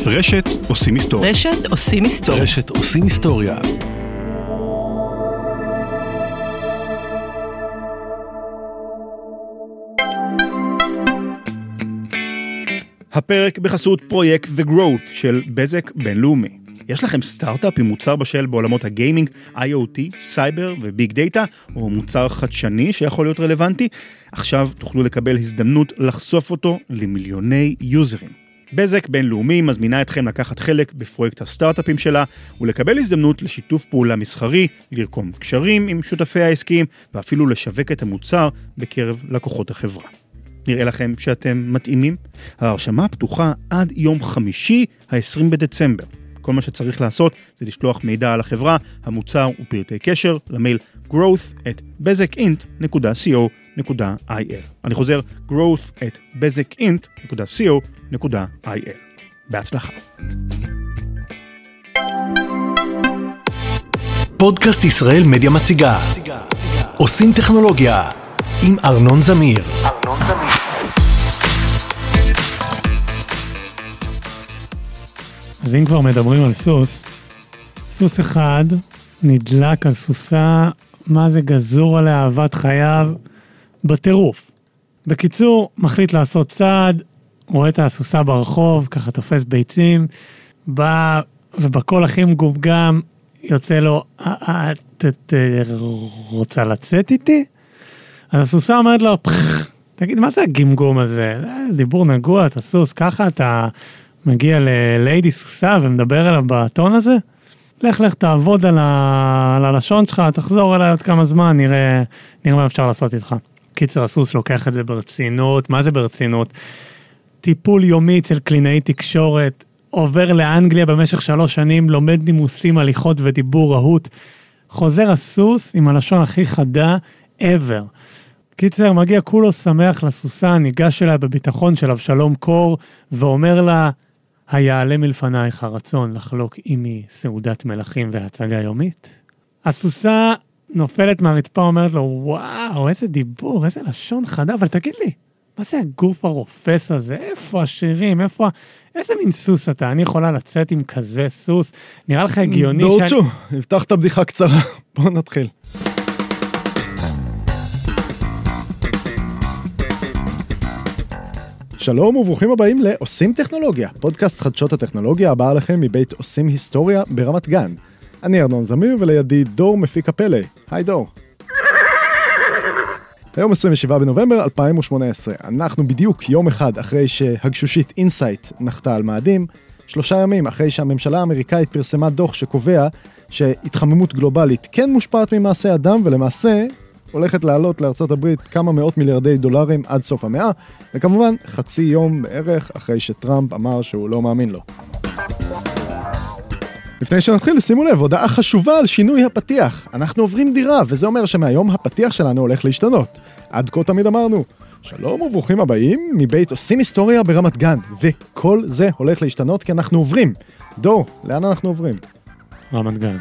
רשת עושים היסטוריה. רשת עושים היסטוריה. רשת עושים היסטוריה. הפרק בחסות פרויקט The Growth של בזק בינלאומי. יש לכם סטארט-אפ עם מוצר בשל בעולמות הגיימינג, IoT, סייבר וביג דאטה, או מוצר חדשני שיכול להיות רלוונטי? עכשיו תוכלו לקבל הזדמנות לחשוף אותו למיליוני יוזרים. בזק בינלאומי מזמינה אתכם לקחת חלק בפרויקט הסטארט-אפים שלה, ולקבל הזדמנות לשיתוף פעולה מסחרי, לרקום קשרים עם שותפי העסקיים, ואפילו לשווק את המוצר בקרב לקוחות החברה. נראה לכם שאתם מתאימים? ההרשמה פתוחה עד יום חמישי, ה-20 בדצמבר. כל מה שצריך לעשות זה לשלוח מידע על החברה, המוצר ופרטי קשר למייל growth@bezekint.co.il. אני חוזר, growth@bezekint.co.il. בהצלחה. פודקאסט ישראל מדיה מציגה עושים טכנולוגיה עם ארנון זמיר. אז אם כבר מדברים על סוס אחד נדלק על סוסה, מה זה גזור על אהבת חייו, בטירוף. בקיצור, מחליט לעשות צעד, רואה את הסוסה ברחוב, ככה תופס ביצים, בא ובקול הכי מגובגם, יוצא לו, את רוצה לצאת איתי? אז הסוסה אומרת לו, תגיד, מה זה הגמגום הזה? דיבור נגוע, אתה סוס, ככה אתה מגיע לליידי סוסה ומדבר אליו בטון הזה? לך תעבוד על הלשון שלך, תחזור אליי עוד כמה זמן, נראה מה אפשר לעשות איתך. קיצר, הסוס לוקח את זה ברצינות. מה זה ברצינות? טיפול יומי אצל קלינאי תקשורת, עובר לאנגליה במשך 3 שנים, לומד נימוסים, הליכות ודיבור רהוט, חוזר הסוס עם הלשון הכי חדה ever. קיצר, מגיע כולו שמח לסוסה, ניגש אליה בביטחון של אבשלום קור, ואומר לה, היעלה מלפנייך הרצון לחלוק עימי סעודת מלכים והצגה יומית? הסוסה נופלת מהרצפה, אומרת לו, וואו, איזה דיבור, איזה לשון חדה, אבל תגיד לי, מה זה הגוף הרופס הזה? איפה השירים? איזה מין סוס אתה? אני יכולה לצאת עם כזה סוס? נראה לך הגיוני דורצ'ו, הבטחת בדיחה קצרה. בואו נתחיל. שלום וברוכים הבאים לעושים טכנולוגיה, פודקאסט חדשות הטכנולוגיה הבא לכם מבית עושים היסטוריה ברמת גן. אני ארנון זמיר ולידי דור מפיק הפלא. היי דור. היום 27 בנובמבר 2018, אנחנו בדיוק יום אחד אחרי שהגשושית אינסייט נחתה על מאדים, 3 ימים אחרי שהממשלה האמריקאית פרסמה דוח שקובע שהתחממות גלובלית כן מושפעת ממעשה אדם, ולמעשה הולכת לעלות לארצות הברית כמה מאות מיליארדי דולרים עד סוף המאה, וכמובן חצי יום בערך אחרי שטראמפ אמר שהוא לא מאמין לו. לפני שנתחיל, שימו לב, הודעה חשובה על שינוי הפתיח. אנחנו עוברים דירה, וזה אומר שמהיום הפתיח שלנו הולך להשתנות. עד כה תמיד אמרנו, שלום וברוכים הבאים מבית עושים היסטוריה ברמת גן, וכל זה הולך להשתנות כי אנחנו עוברים. דור, לאן אנחנו עוברים? רמת גן.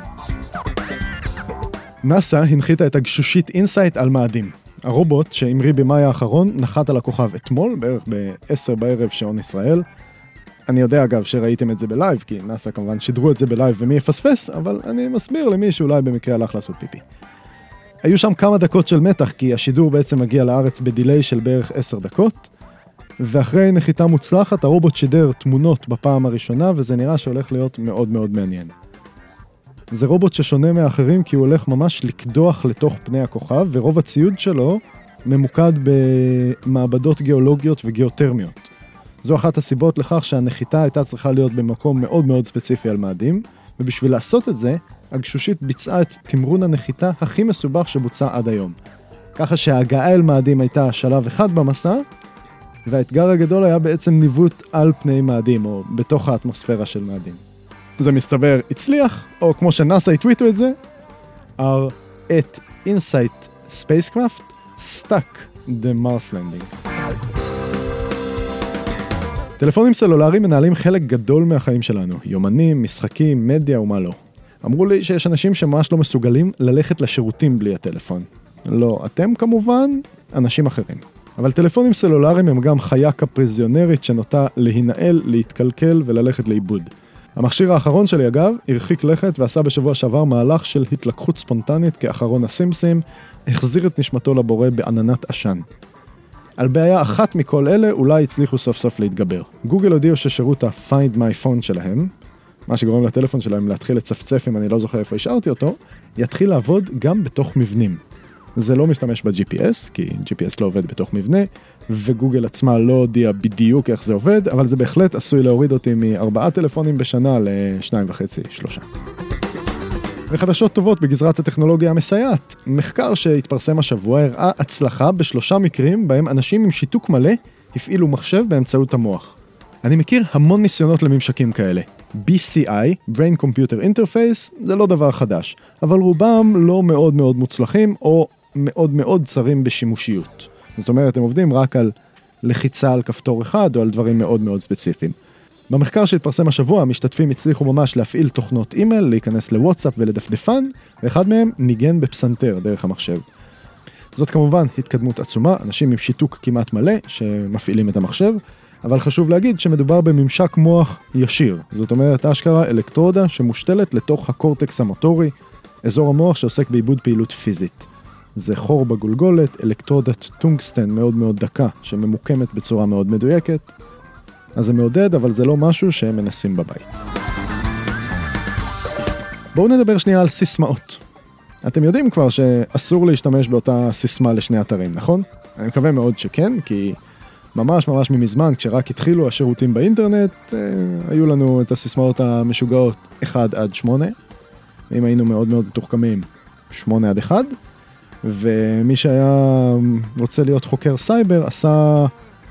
נאסא הנחיתה את הגשושית אינסייט על מאדים. הרובוט שהמריא במאי האחרון נחת על הכוכב אתמול, בערך ב-10 בערב שעון ישראל. אני יודע אגב שראיתם את זה בלייב, כי נאסא כמובן שידרו את זה בלייב ומי יפספס, אבל אני מסביר למי שאולי במקרה הלך לעשות פיפי. היו שם כמה דקות של מתח, כי השידור בעצם מגיע לארץ בדילי של בערך 10 דקות, ואחרי נחיתה מוצלחת הרובוט שידר תמונות בפעם הראשונה, וזה נראה שהולך להיות מאוד מאוד מעניין. זה רובוט ששונה מאחרים כי הוא הולך ממש לקדוח לתוך פני הכוכב, ורוב הציוד שלו ממוקד במעבדות גיאולוגיות וגיאותרמיות. זו אחת הסיבות לכך שהנחיתה הייתה צריכה להיות במקום מאוד מאוד ספציפי על מאדים, ובשביל לעשות את זה, הגשושית ביצעה את תמרון הנחיתה הכי מסובך שבוצע עד היום. ככה שההגעה אל מאדים הייתה שלב אחד במסע, והאתגר הגדול היה בעצם ניווט על פני מאדים, או בתוך האטמוספירה של מאדים. זה מסתבר הצליח, או כמו שנאסא הטוויטו את זה, our at Insight spacecraft stuck the Mars landing. טלפונים סלולריים מנהלים חלק גדול מהחיים שלנו, יומנים, משחקים, מדיה ומה לא. אמרו לי שיש אנשים שממש לא מסוגלים ללכת לשירותים בלי הטלפון. לא, אתם כמובן אנשים אחרים. אבל טלפונים סלולריים הם גם חיה קפריזיונרית שנוטה להינעל, להתקלקל וללכת לאיבוד. המכשיר האחרון שלי אגב, הרחיק לכת ועשה בשבוע שעבר מהלך של התלקחות ספונטנית כאחרון הסימפסים, החזיר את נשמתו לבורא בעננת עשן. על בעיה אחת מכל אלה אולי הצליחו סוף סוף להתגבר. גוגל הודיעו ששירות ה-Find My Phone שלהם, מה שגורם לטלפון שלהם להתחיל לצפצף אם אני לא זוכר איפה השארתי אותו, יתחיל לעבוד גם בתוך מבנים. זה לא משתמש ב-GPS, כי GPS לא עובד בתוך מבנה, וגוגל עצמה לא הודיעה בדיוק איך זה עובד, אבל זה בהחלט עשוי להוריד אותי מ4 טלפונים בשנה ל2.5-3. וחדשות טובות בגזרת הטכנולוגיה המסייעת. מחקר שהתפרסם השבוע הראה הצלחה ב3 מקרים בהם אנשים עם שיתוק מלא הפעילו מחשב באמצעות המוח. אני מכיר המון ניסיונות לממשקים כאלה. BCI, Brain Computer Interface, זה לא דבר חדש, אבל רובם לא מאוד מאוד מוצלחים או מאוד מאוד צרים בשימושיות. זאת אומרת, הם עובדים רק על לחיצה על כפתור אחד או על דברים מאוד מאוד ספציפיים. במחקר שהתפרסם השבוע, המשתתפים הצליחו ממש להפעיל תוכנות אימייל, להיכנס לוואטסאפ ולדפדפן, ואחד מהם ניגן בפסנתר דרך המחשב. זאת כמובן התקדמות עצומה, אנשים עם שיתוק כמעט מלא שמפעילים את המחשב, אבל חשוב להגיד שמדובר בממשק מוח ישיר. זאת אומרת, אשכרה אלקטרודה שמושתלת לתוך הקורטקס המוטורי, אזור המוח שעוסק בעיבוד פעילות פיזית. זה חור בגולגולת, אלקטרודת טונגסטן מאוד מאוד דקה, שממוקמת בצורה מאוד מדויקת. אז זה מעודד, אבל זה לא משהו שהם מנסים בבית. בואו נדבר שנייה על סיסמאות. אתם יודעים כבר שאסור להשתמש באותה סיסמה לשני אתרים, נכון? אני מקווה מאוד שכן, כי ממש ממזמן, כשרק התחילו השירותים באינטרנט, היו לנו את הסיסמאות המשוגעות 1 עד 8, ואם היינו מאוד מאוד מתוחכמים, 8 עד 1, ומי שהיה רוצה להיות חוקר סייבר, עשה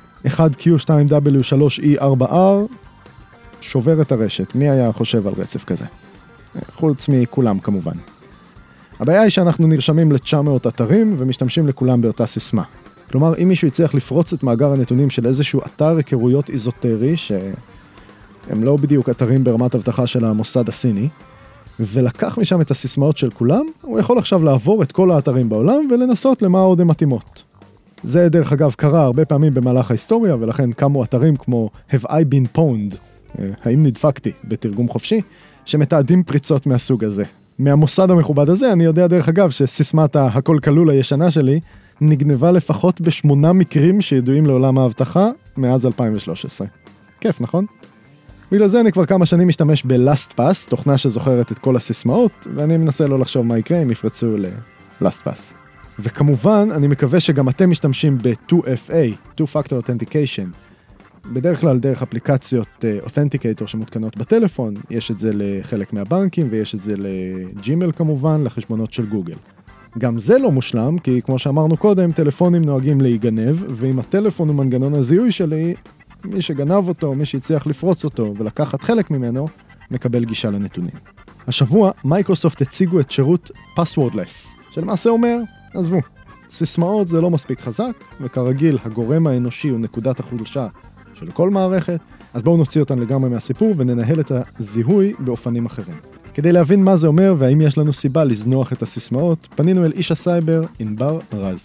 1Q2W3E4R, שובר את הרשת. מי היה חושב על רצף כזה? חוץ מכולם כמובן. הבעיה היא שאנחנו נרשמים ל-900 אתרים ומשתמשים לכולם באותה סיסמה. כלומר, אם מישהו יצליח לפרוץ את מאגר הנתונים של איזשהו אתר היכרויות איזוטרי, שהם לא בדיוק אתרים ברמת הבטחה של המוסד הסיני, ולקח משם את הסיסמאות של כולם, הוא יכול עכשיו לעבור את כל האתרים בעולם ולנסות למה עוד הן מתאימות. זה דרך אגב קרה הרבה פעמים במהלך ההיסטוריה, ולכן קמו אתרים כמו Have I been pwned, האם נדפקתי בתרגום חופשי, שמתעדים פריצות מהסוג הזה. מהמוסד המכובד הזה אני יודע דרך אגב שסיסמת הכל כלול הישנה שלי נגנבה לפחות ב8 מקרים שידועים לעולם ההבטחה מאז 2013. כיף, נכון? בגלל זה אני כבר כמה שנים משתמש ב-LastPass, תוכנה שזוכרת את כל הסיסמאות, ואני מנסה לא לחשוב מה יקרה אם יפרצו ל-LastPass. וכמובן, אני מקווה שגם אתם משתמשים ב-2FA, Two Factor Authentication, בדרך כלל דרך אפליקציות Authenticator שמותקנות בטלפון, יש את זה לחלק מהבנקים ויש את זה לג'ימל כמובן, לחשבונות של גוגל. גם זה לא מושלם, כי כמו שאמרנו קודם, טלפונים נוהגים להיגנב, ואם הטלפון הוא מנגנון הזיהוי שלי, מי שגנב אותו, מי שהצליח לפרוץ אותו ולקחת חלק ממנו, מקבל גישה לנתונים. השבוע, מייקרוסופט הציגו את שירות Passwordless, שלמעשה אומר, עזבו, סיסמאות זה לא מספיק חזק, וכרגיל הגורם האנושי הוא נקודת החולשה של כל מערכת, אז בואו נוציא אותן לגמרי מהסיפור וננהל את הזיהוי באופנים אחרים. כדי להבין מה זה אומר והאם יש לנו סיבה לזנוח את הסיסמאות, פנינו אל איש הסייבר, ענבר רז.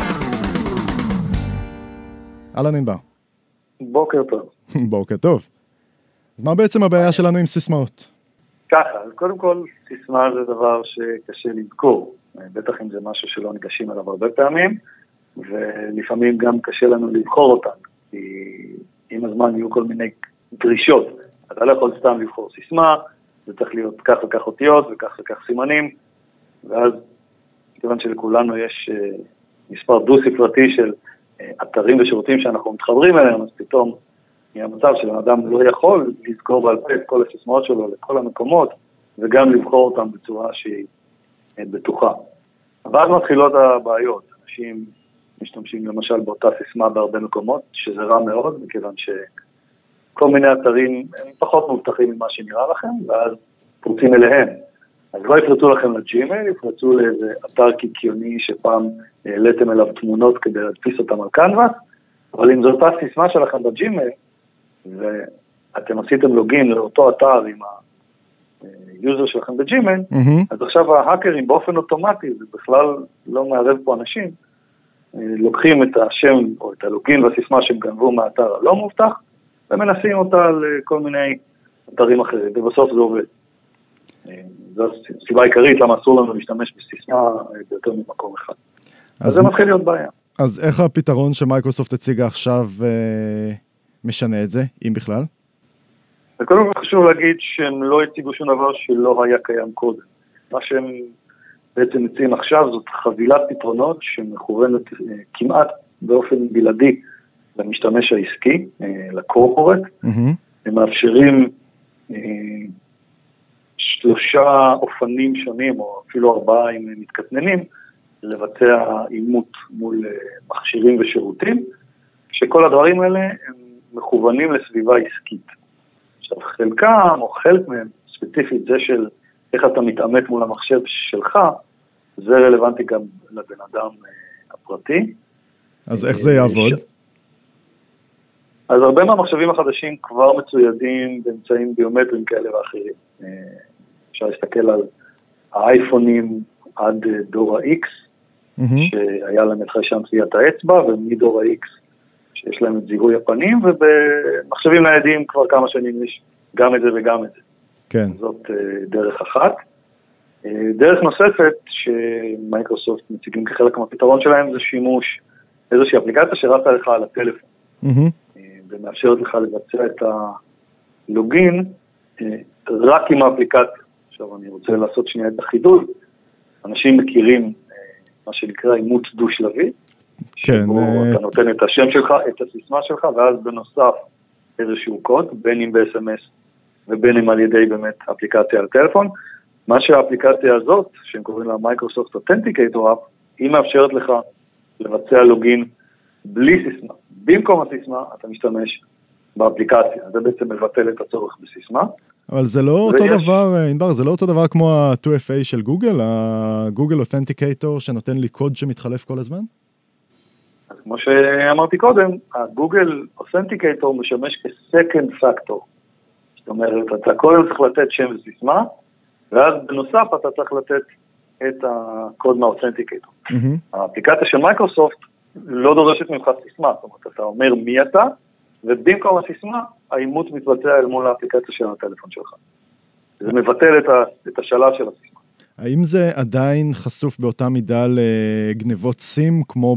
אהלן ענבר. בוקר טוב. בוקר טוב. אז מה בעצם הבעיה שלנו עם סיסמאות? ככה, אז קודם כל, סיסמה זה דבר שקשה לזכור. בטח אם זה משהו שלא ניגשים עליו הרבה פעמים, ולפעמים גם קשה לנו לבחור אותן, כי עם הזמן יהיו כל מיני דרישות. אתה לא יכול סתם לבחור סיסמה, זה צריך להיות כך וכך אותיות וכך וכך סימנים, ואז כיוון שלכולנו יש מספר דו-ספרתי של אתרים ושירותים שאנחנו מתחברים אליהם, אז פתאום יהיה מצב שלאדם לא יכול לזכור בעל פה את כל הסיסמאות שלו לכל המקומות, וגם לבחור אותם בצורה שהיא בטוחה. אבל מתחילות הבעיות. אנשים משתמשים למשל באותה סיסמה בהרבה מקומות, שזה רע מאוד, מכיוון שכל מיני אתרים הם פחות מובטחים ממה שנראה לכם, ואז פורצים אליהם. אז לא יפרצו לכם לג'ימייל, יפרצו לאיזה אתר קיקיוני שפעם העליתם אליו תמונות כדי להדפיס אותם על קנבאס, אבל אם זו אותה סיסמה שלכם בג'ימייל, ואתם עשיתם לוגין לאותו אתר עם היוזר שלכם בג'ימייל, אז עכשיו ההאקרים באופן אוטומטי, זה בכלל לא מערב פה אנשים, לוקחים את השם או את הלוגין והסיסמה שהם גנבו מהאתר הלא מובטח, ומנסים אותה על כל מיני אתרים אחרים, ובסוף זה עובד. זו הסיבה העיקרית למה אסור לנו להשתמש בסיסמה ביותר ממקום אחד. אז זה מתחיל להיות בעיה. אז איך הפתרון שמייקרוסופט הציגה עכשיו משנה את זה, אם בכלל? וקודם כל חשוב להגיד שהם לא הציגו שום דבר שלא היה קיים קודם. מה שהם בעצם מציעים עכשיו זאת חבילת פתרונות שמכוונת כמעט באופן בלעדי למשתמש העסקי, לקורפורט. הם מאפשרים 3 אופנים שונים, או אפילו 4 אם מתקטננים, לבצע אימות מול מכשירים ושירותים, שכל הדברים האלה הם מכוונים לסביבה עסקית. עכשיו, חלקם או חלק מהם, ספציפית זה של איך אתה מתאמת מול המחשב שלך, זה רלוונטי גם לבן אדם הפרטי. אז איך זה יעבוד? אז הרבה מהמחשבים החדשים כבר מצוידים באמצעים ביומטריים כאלה ואחרים. אפשר להסתכל על האייפונים עד דור ה-X, שהיה להם את חיישן טביעת האצבע, ומדור ה-X שיש להם את זיהוי הפנים, ובמחשבים ניידים כבר כמה שנים יש גם את זה וגם את זה. כן. זאת דרך אחת. דרך נוספת שמייקרוסופט מציגים כחלק מהפתרון שלהם, זה שימוש איזושהי אפליקציה שרצה לך על הטלפון. ומאפשרת לך לבצע את הלוגין רק עם האפליקציה. עכשיו אני רוצה לעשות שנייה את החידוד. אנשים מכירים מה שנקרא אימות דו-שלבי, שבו אתה נותן את השם שלך, את הסיסמה שלך, ואז בנוסף איזשהו קוד, בין אם ב-SMS ובין אם על ידי באמת אפליקציה על טלפון. מה שהאפליקציה הזאת, שהם קוראים לה מייקרוסופט אותנטיקייטור אפ, היא מאפשרת לך לבצע לוגין בלי סיסמה. במקום הסיסמה אתה משתמש באפליקציה. זה בעצם מבטל את הצורך בסיסמה. אבל זה לא אותו דבר, אינבר, זה לא אותו דבר כמו ה-2FA של גוגל, הגוגל אותנטיקייטור שנותן לי קוד שמתחלף כל הזמן? אז כמו שאמרתי קודם, הגוגל אותנטיקייטור משמש כ-second factor. זאת אומרת, אתה קודם צריך לתת שם וסיסמה, ואז בנוסף אתה צריך לתת את הקוד מהאותנטיקייטור. האפליקציה של מייקרוסופט לא דורשת ממך סיסמה, זאת אומרת, אתה אומר מי אתה, ובמקום הסיסמה, האימות מתבצע אל מול האפליקציה של הטלפון שלך. זה מבטל את השלב של הסיסמה. האם זה עדיין חשוף באותה מידה לגנבות סים, כמו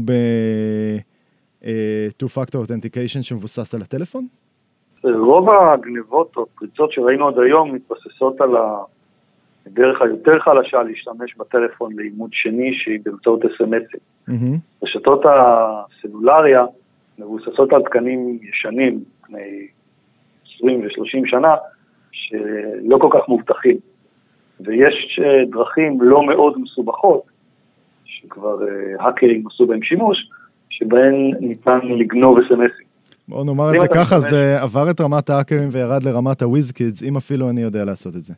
ב-Two-Factor Authentication שמבוסס על הטלפון? רוב הגנבות או פריצות שראינו עד היום מתבססות על הדרך היותר חלשה להשתמש בטלפון לאימות שני שהיא באמצעות SMS. רשתות הסלולריה מבוססות על תקנים ישנים, לפני 20 ו-30 שנה, שלא כל כך מובטחים. ויש דרכים לא מאוד מסובכות, שכבר האקרים עשו בהם שימוש, שבהן ניתן לגנוב SMSים. בואו נאמר את זה ככה, זה עבר את רמת האקרים וירד לרמת הוויזקידס, אם אפילו אני יודע לעשות את זה.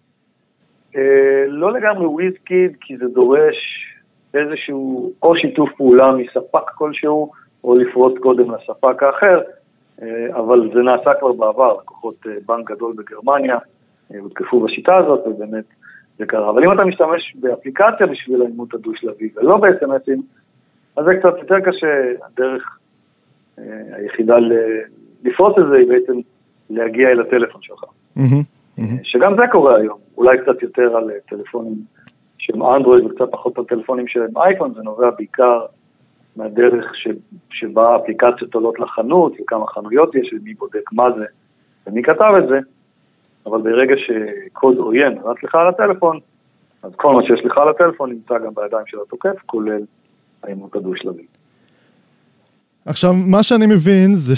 לא לגמרי וויזקיד, כי זה דורש איזשהו או שיתוף פעולה מספק כלשהו, או לפרוץ קודם לספק האחר, אבל זה נעשה כבר בעבר, לקוחות בנק גדול בגרמניה, הותקפו בשיטה הזאת, ובאמת זה קרה. אבל אם אתה משתמש באפליקציה בשביל האימות הדו-שלבי, ולא ב-SMSים, אז זה קצת יותר קשה. הדרך היחידה לפרוץ את זה היא בעצם להגיע אל הטלפון שלך. שגם זה קורה היום, אולי קצת יותר על טלפונים שהם אנדרואיד, וקצת פחות על טלפונים שהם אייפון, זה נובע בעיקר מהדרך שבה האפליקציות עולות לחנות, וכמה חנויות יש, ומי בודק מה זה, ומי כתב את זה, אבל ברגע שקוד עוין רץ לך על הטלפון, אז כל מה שיש לך על הטלפון נמצא גם בידיים של התוקף, כולל האימות הדו-שלבי. עכשיו, מה שאני מבין זה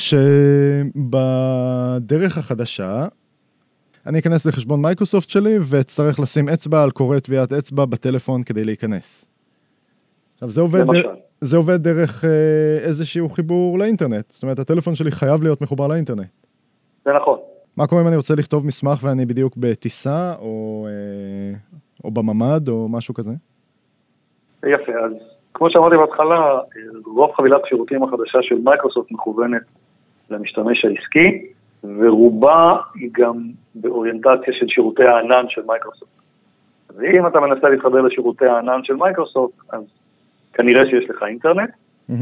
שבדרך החדשה, אני אכנס לחשבון מייקרוסופט שלי, ואצטרך לשים אצבע על קורא טביעת אצבע בטלפון כדי להיכנס. עכשיו, זה עובד דרך איזשהו חיבור לאינטרנט. זאת אומרת, הטלפון שלי חייב להיות מחובר לאינטרנט. זה נכון. מה קורה אם אני רוצה לכתוב מסמך ואני בדיוק בטיסה, או בממד, או משהו כזה? יפה, אז כמו שאמרתי בהתחלה, רוב חבילת השירותים החדשה של מייקרוסופט מכוונת למשתמש העסקי, ורובה היא גם באוריינטציה של שירותי הענן של מייקרוסופט. אז אם אתה מנסה להתחבר לשירותי הענן של מייקרוסופט, אז כנראה שיש לך אינטרנט,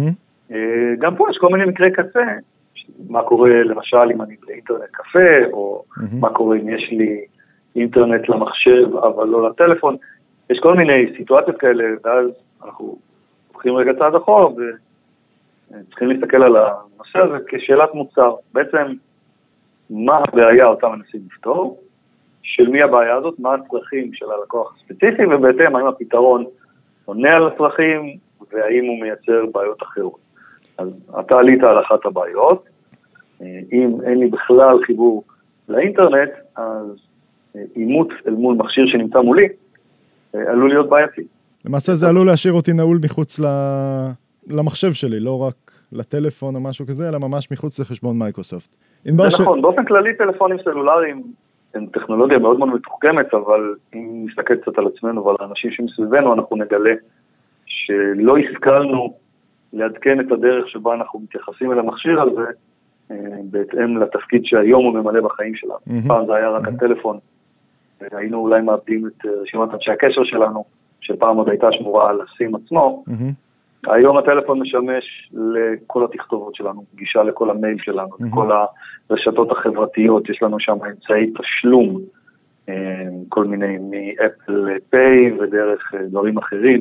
גם פה יש כל מיני מקרי קצה, מה קורה למשל אם אני באינטרנט קפה, או מה קורה אם יש לי אינטרנט למחשב אבל לא לטלפון, יש כל מיני סיטואציות כאלה, ואז אנחנו הולכים רגע צעד אחורה, וצריכים להסתכל על הנושא הזה כשאלת מוצר. בעצם, מה הבעיה אותה מנסים לפתור, של מי הבעיה הזאת, מה הצרכים של הלקוח הספציפי, ובהתאם האם הפתרון עונה על הצרכים, והאם הוא מייצר בעיות אחרות. אז אתה עלית על אחת הבעיות, אם אין לי בכלל חיבור לאינטרנט, אז אימות אל מול מכשיר שנמצא מולי, עלול להיות בעייתי. למעשה זה עלול להשאיר אותי נעול מחוץ למחשב שלי, לא רק לטלפון או משהו כזה, אלא ממש מחוץ לחשבון מייקרוסופט. זה נכון, באופן כללי טלפונים סלולריים הם טכנולוגיה מאוד מאוד מתוחכמת, אבל אם נסתכל קצת על עצמנו ועל האנשים שמסביבנו, אנחנו נגלה שלא השכלנו לעדכן את הדרך שבה אנחנו מתייחסים אל המכשיר הזה, בהתאם לתפקיד שהיום הוא ממלא בחיים שלנו. פעם זה היה רק הטלפון, היינו אולי מאבדים את רשימת אנשי הקשר שלנו, שפעם עוד הייתה שמורה על הסים עצמו. היום הטלפון משמש לכל התכתובות שלנו, גישה לכל המייל שלנו, לכל הרשתות החברתיות, יש לנו שם אמצעי תשלום, כל מיני מאפל פיי ודרך דברים אחרים,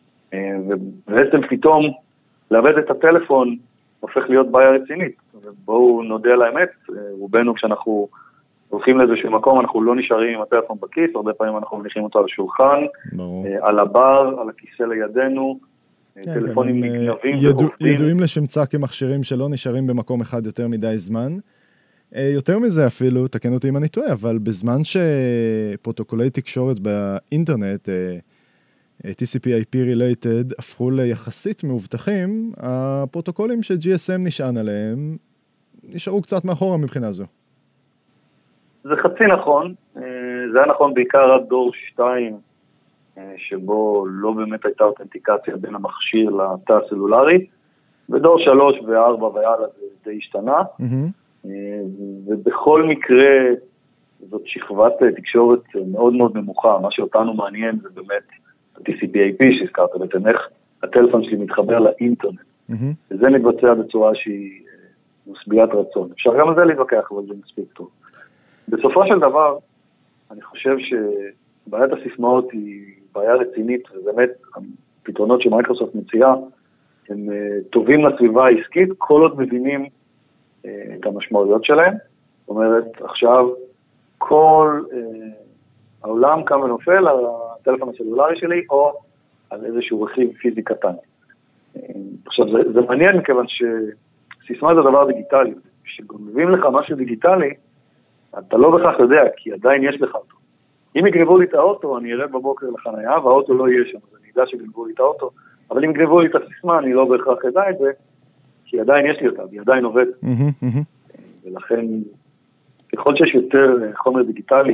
ובעצם פתאום לאבד את הטלפון הופך להיות בעיה רצינית. בואו נודה על האמת, רובנו כשאנחנו הולכים לאיזשהו מקום, אנחנו לא נשארים עם הטלפון בכיס, הרבה פעמים אנחנו מניחים אותו על השולחן, על הבר, על הכיסא לידינו, טלפונים נגנבים ועובדים. ידועים לשמצה כמכשירים שלא נשארים במקום אחד יותר מדי זמן. יותר מזה אפילו, תקן אותי אם אני טועה, אבל בזמן שפרוטוקולי תקשורת באינטרנט, TCP/IP related, הפכו ליחסית מאובטחים, הפרוטוקולים ש-GSM נשען עליהם, נשארו קצת מאחורה מבחינה זו. זה חצי נכון, זה היה נכון בעיקר עד דור 2, שבו לא באמת הייתה אותנטיקציה בין המכשיר לתא הסלולרי, ודור 3 ו4 והלאה זה די השתנה, ובכל מקרה זאת שכבת תקשורת מאוד מאוד נמוכה, מה שאותנו מעניין זה באמת ה-TCP/IP שהזכרת, בעצם איך הטלפון שלי מתחבר לאינטרנט, וזה מתבצע בצורה שהיא משביעת רצון. אפשר גם על זה להתווכח, אבל זה מספיק טוב. בסופו של דבר, אני חושב שבעיית הסיסמאות היא בעיה רצינית, ובאמת הפתרונות שמייקרוסופט מציעה, הם טובים לסביבה העסקית, כל עוד מבינים את המשמעויות שלהם. זאת אומרת, עכשיו כל העולם קם ונופל על הטלפון הסלולרי שלי, או על איזשהו רכיב פיזי קטן. עכשיו, זה מעניין מכיוון שסיסמה זה דבר דיגיטלי. כשגונבים לך משהו דיגיטלי, אתה לא בכך יודע, כי עדיין יש לך אותו. אם יגנבו לי את האוטו, אני ארד בבוקר לחנייה, והאוטו לא יהיה שם, אז אני יודע שגנבו לי את האוטו, אבל אם יגנבו לי את הסיסמה, אני לא בהכרח יודע את זה, כי עדיין יש לי אותה, היא עדיין עובדת. ולכן, ככל שיש יותר חומר דיגיטלי,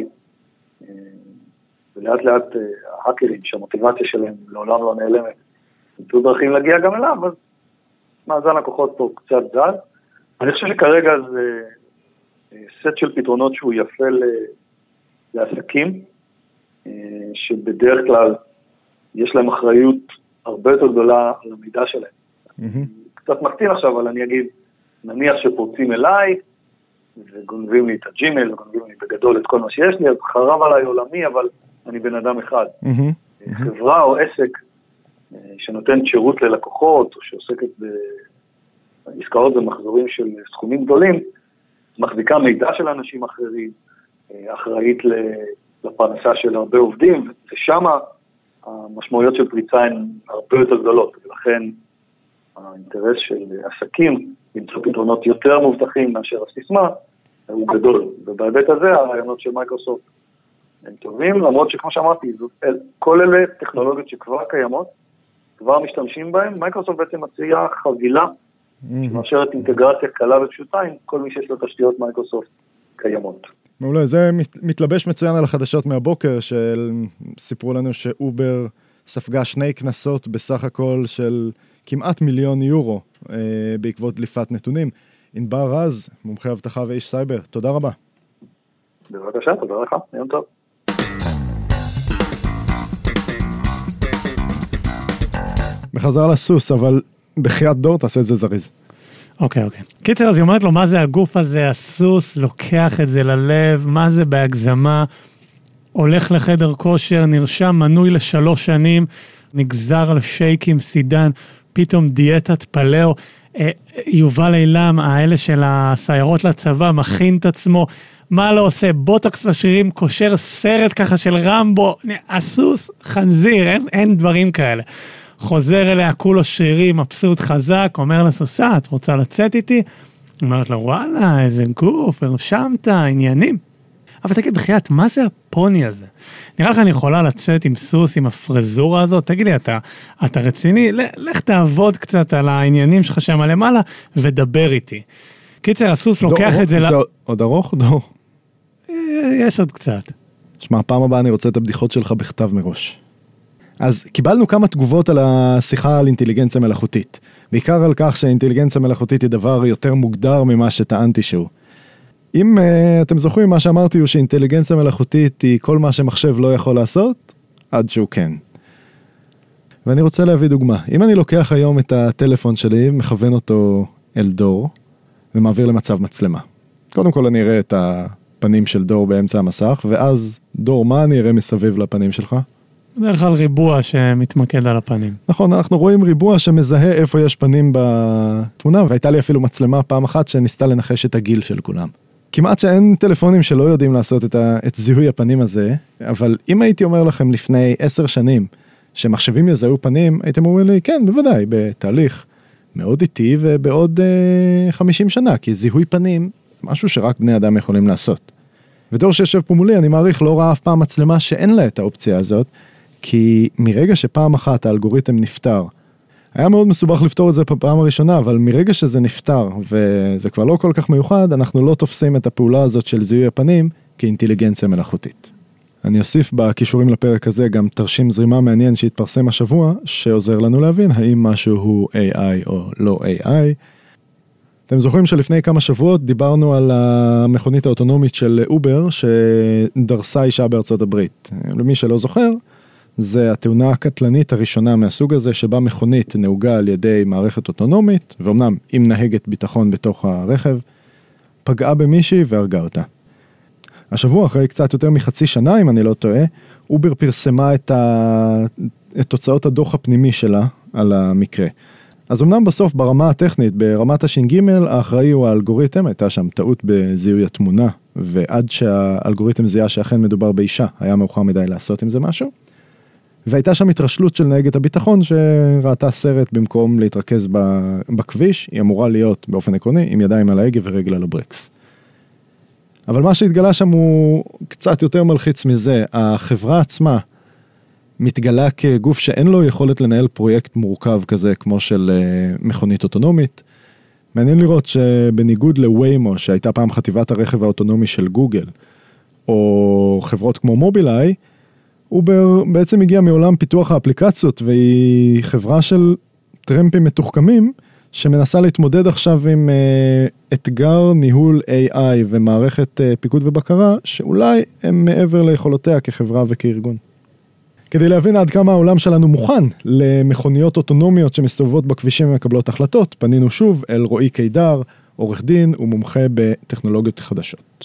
ולאט לאט ההאקרים, שהמוטיבציה שלהם לעולם לא נעלמת, ימצאו דרכים להגיע גם אליו, אז מאזן הכוחות פה קצת זל. אני חושב שכרגע זה סט של פתרונות שהוא יפה לעסקים, שבדרך כלל יש להם אחריות הרבה יותר גדולה על המידע שלהם. קצת מקטין עכשיו, אבל אני אגיד, נניח שפורצים אליי, וגונבים לי את הג'ימל, וגונבים לי בגדול את כל מה שיש לי, אז חרב עליי עולמי, אבל אני בן אדם אחד. חברה או עסק שנותן שירות ללקוחות, או שעוסקת בעסקאות ומחזורים של סכומים גדולים, מחזיקה מידע של אנשים אחרים, אחראית לפרנסה של הרבה עובדים, ושם המשמעויות של פריצה הן הרבה יותר גדולות, ולכן האינטרס של עסקים למצוא פתרונות יותר מובטחים מאשר הסיסמה, הוא גדול. ובהיבט הזה הרעיונות של מייקרוסופט הם טובים, למרות שכמו שאמרתי, כל אלה טכנולוגיות שכבר קיימות, כבר משתמשים בהן, מייקרוסופט בעצם מציעה חבילה, שמאפשרת אינטגרציה קלה ופשוטה עם כל מי שיש לו תשתיות מייקרוסופט קיימות. מעולה, זה מתלבש מצוין על החדשות מהבוקר, שסיפרו לנו שאובר ספגה 2 כנסות בסך הכל של כמעט 1,000,000 יורו בעקבות דליפת נתונים. ענבר רז, מומחה אבטחה ואיש סייבר, תודה רבה. בבקשה, תודה לך, יום טוב. בחזרה לסוס, אבל בחיית דור תעשה את זה זריז. אוקיי. קיצר, אז היא אומרת לו, מה זה הגוף הזה, הסוס, לוקח את זה ללב, מה זה בהגזמה, הולך לחדר כושר, נרשם מנוי ל3 שנים, נגזר על שייקים, סידן, פתאום דיאטת פלאו, יובל אילם, האלה של הסיירות לצבא, מכין את עצמו, מה לא עושה, בוטוקס לשרירים, קושר סרט ככה של רמבו, הסוס, חנזיר, אין דברים כאלה. חוזר אליה, כולו שרירים, מבסוט חזק, אומר לסוסה, את רוצה לצאת איתי? אומרת לו, וואלה, איזה גוף, הרשמת, עניינים. אבל תגיד, בחייאת, מה זה הפוני הזה? נראה לך אני יכולה לצאת עם סוס, עם הפרזורה הזאת? תגיד לי, אתה רציני? לך תעבוד קצת על העניינים שלך שם למעלה, ודבר איתי. קיצר, הסוס לוקח את זה... זה עוד ארוך? דור. יש עוד קצת. שמע, פעם הבאה אני רוצה את הבדיחות שלך בכתב מראש. אז קיבלנו כמה תגובות על השיחה על אינטליגנציה מלאכותית. בעיקר על כך שהאינטליגנציה מלאכותית היא דבר יותר מוגדר ממה שטענתי שהוא. אם אתם זוכרים, מה שאמרתי הוא שאינטליגנציה מלאכותית היא כל מה שמחשב לא יכול לעשות, עד שהוא כן. ואני רוצה להביא דוגמה. אם אני לוקח היום את הטלפון שלי, מכוון אותו אל דור, ומעביר למצב מצלמה. קודם כל אני אראה את הפנים של דור באמצע המסך, ואז דור, מה אני אראה מסביב לפנים שלך? בדרך כלל ריבוע שמתמקד על הפנים. נכון, אנחנו רואים ריבוע שמזהה איפה יש פנים בתמונה, והייתה לי אפילו מצלמה פעם אחת שניסתה לנחש את הגיל של כולם. כמעט שאין טלפונים שלא יודעים לעשות את זיהוי הפנים הזה, אבל אם הייתי אומר לכם לפני 10 שנים שמחשבים יזהו פנים, הייתם אומרים לי, כן, בוודאי, בתהליך מאוד איטי ובעוד 50 שנה, כי זיהוי פנים זה משהו שרק בני אדם יכולים לעשות. ודור שישב פה מולי, אני מעריך, לא ראה אף פעם מצלמה שאין לה את האופציה הזאת, כי מרגע שפעם אחת האלגוריתם נפטר, היה מאוד מסובך לפתור את זה בפעם הראשונה, אבל מרגע שזה נפטר, וזה כבר לא כל כך מיוחד, אנחנו לא תופסים את הפעולה הזאת של זיהוי הפנים כאינטליגנציה מלאכותית. אני אוסיף בקישורים לפרק הזה גם תרשים זרימה מעניין שהתפרסם השבוע, שעוזר לנו להבין האם משהו הוא AI או לא AI. אתם זוכרים שלפני כמה שבועות דיברנו על המכונית האוטונומית של אובר, שדרסה אישה בארצות הברית. למי שלא זוכר, זה התאונה הקטלנית הראשונה מהסוג הזה, שבה מכונית נהוגה על ידי מערכת אוטונומית, ואומנם עם נהגת ביטחון בתוך הרכב, פגעה במישהי והרגה אותה. השבוע, אחרי קצת יותר מחצי שנה, אם אני לא טועה, אובר פרסמה את תוצאות הדוח הפנימי שלה על המקרה. אז אמנם בסוף ברמה הטכנית, ברמת הש"ג, האחראי הוא האלגוריתם, הייתה שם טעות בזיהוי התמונה, ועד שהאלגוריתם זיהה שאכן מדובר באישה, היה מאוחר מדי לעשות עם זה משהו. והייתה שם התרשלות של נהגת הביטחון שראתה סרט במקום להתרכז בכביש, היא אמורה להיות באופן עקרוני עם ידיים על ההגה ורגל על הברקס. אבל מה שהתגלה שם הוא קצת יותר מלחיץ מזה, החברה עצמה מתגלה כגוף שאין לו יכולת לנהל פרויקט מורכב כזה כמו של מכונית אוטונומית. מעניין לראות שבניגוד לוויימו שהייתה פעם חטיבת הרכב האוטונומי של גוגל, או חברות כמו מובילאיי, אובר בעצם הגיע מעולם פיתוח האפליקציות, והיא חברה של טרמפים מתוחכמים, שמנסה להתמודד עכשיו עם אתגר ניהול AI ומערכת פיקוד ובקרה, שאולי הם מעבר ליכולותיה כחברה וכארגון. כדי להבין עד כמה העולם שלנו מוכן למכוניות אוטונומיות שמסתובבות בכבישים ומקבלות החלטות, פנינו שוב אל רועי קידר, עורך דין ומומחה בטכנולוגיות חדשות.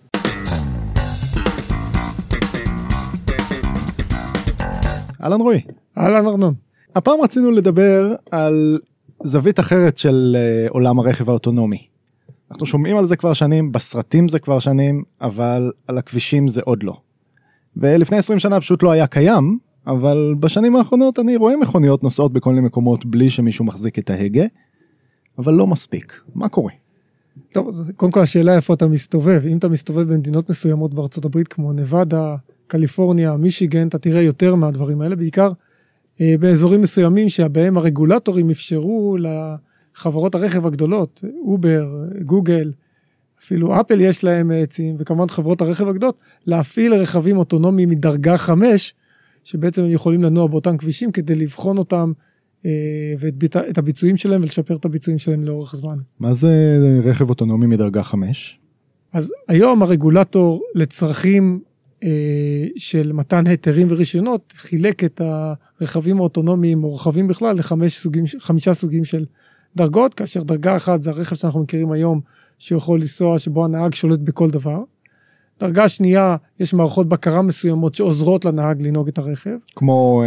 אהלן רועי. אהלן ארנון. הפעם רצינו לדבר על זווית אחרת של עולם הרכב האוטונומי. אנחנו שומעים על זה כבר שנים, בסרטים זה כבר שנים, אבל על הכבישים זה עוד לא. ולפני 20 שנה פשוט לא היה קיים, אבל בשנים האחרונות אני רואה מכוניות נוסעות בכל מיני מקומות בלי שמישהו מחזיק את ההגה, אבל לא מספיק. מה קורה? טוב, אז קודם כל השאלה איפה אתה מסתובב. אם אתה מסתובב במדינות מסוימות בארצות הברית, כמו נבדה, קליפורניה, מישיגן, אתה תראה יותר מהדברים האלה, בעיקר באזורים מסוימים שבהם הרגולטורים אפשרו לחברות הרכב הגדולות, אובר, גוגל, אפילו אפל יש להם עצים, וכמובן חברות הרכב הגדולות, להפעיל רכבים אוטונומיים מדרגה 5, שבעצם הם יכולים לנוע באותם כבישים, כדי לבחון אותם ואת הביצועים שלהם, ולשפר את הביצועים שלהם לאורך זמן. מה זה רכב אוטונומי מדרגה 5? אז היום הרגולטור לצרכים של מתן היתרים ורישיונות, חילק את הרכבים האוטונומיים או רכבים בכלל לחמישה סוגים של דרגות, כאשר דרגה אחת זה הרכב שאנחנו מכירים היום, שיכול לנסוע, שבו הנהג שולט בכל דבר. דרגה שנייה, יש מערכות בקרה מסוימות שעוזרות לנהג לנהוג את הרכב. כמו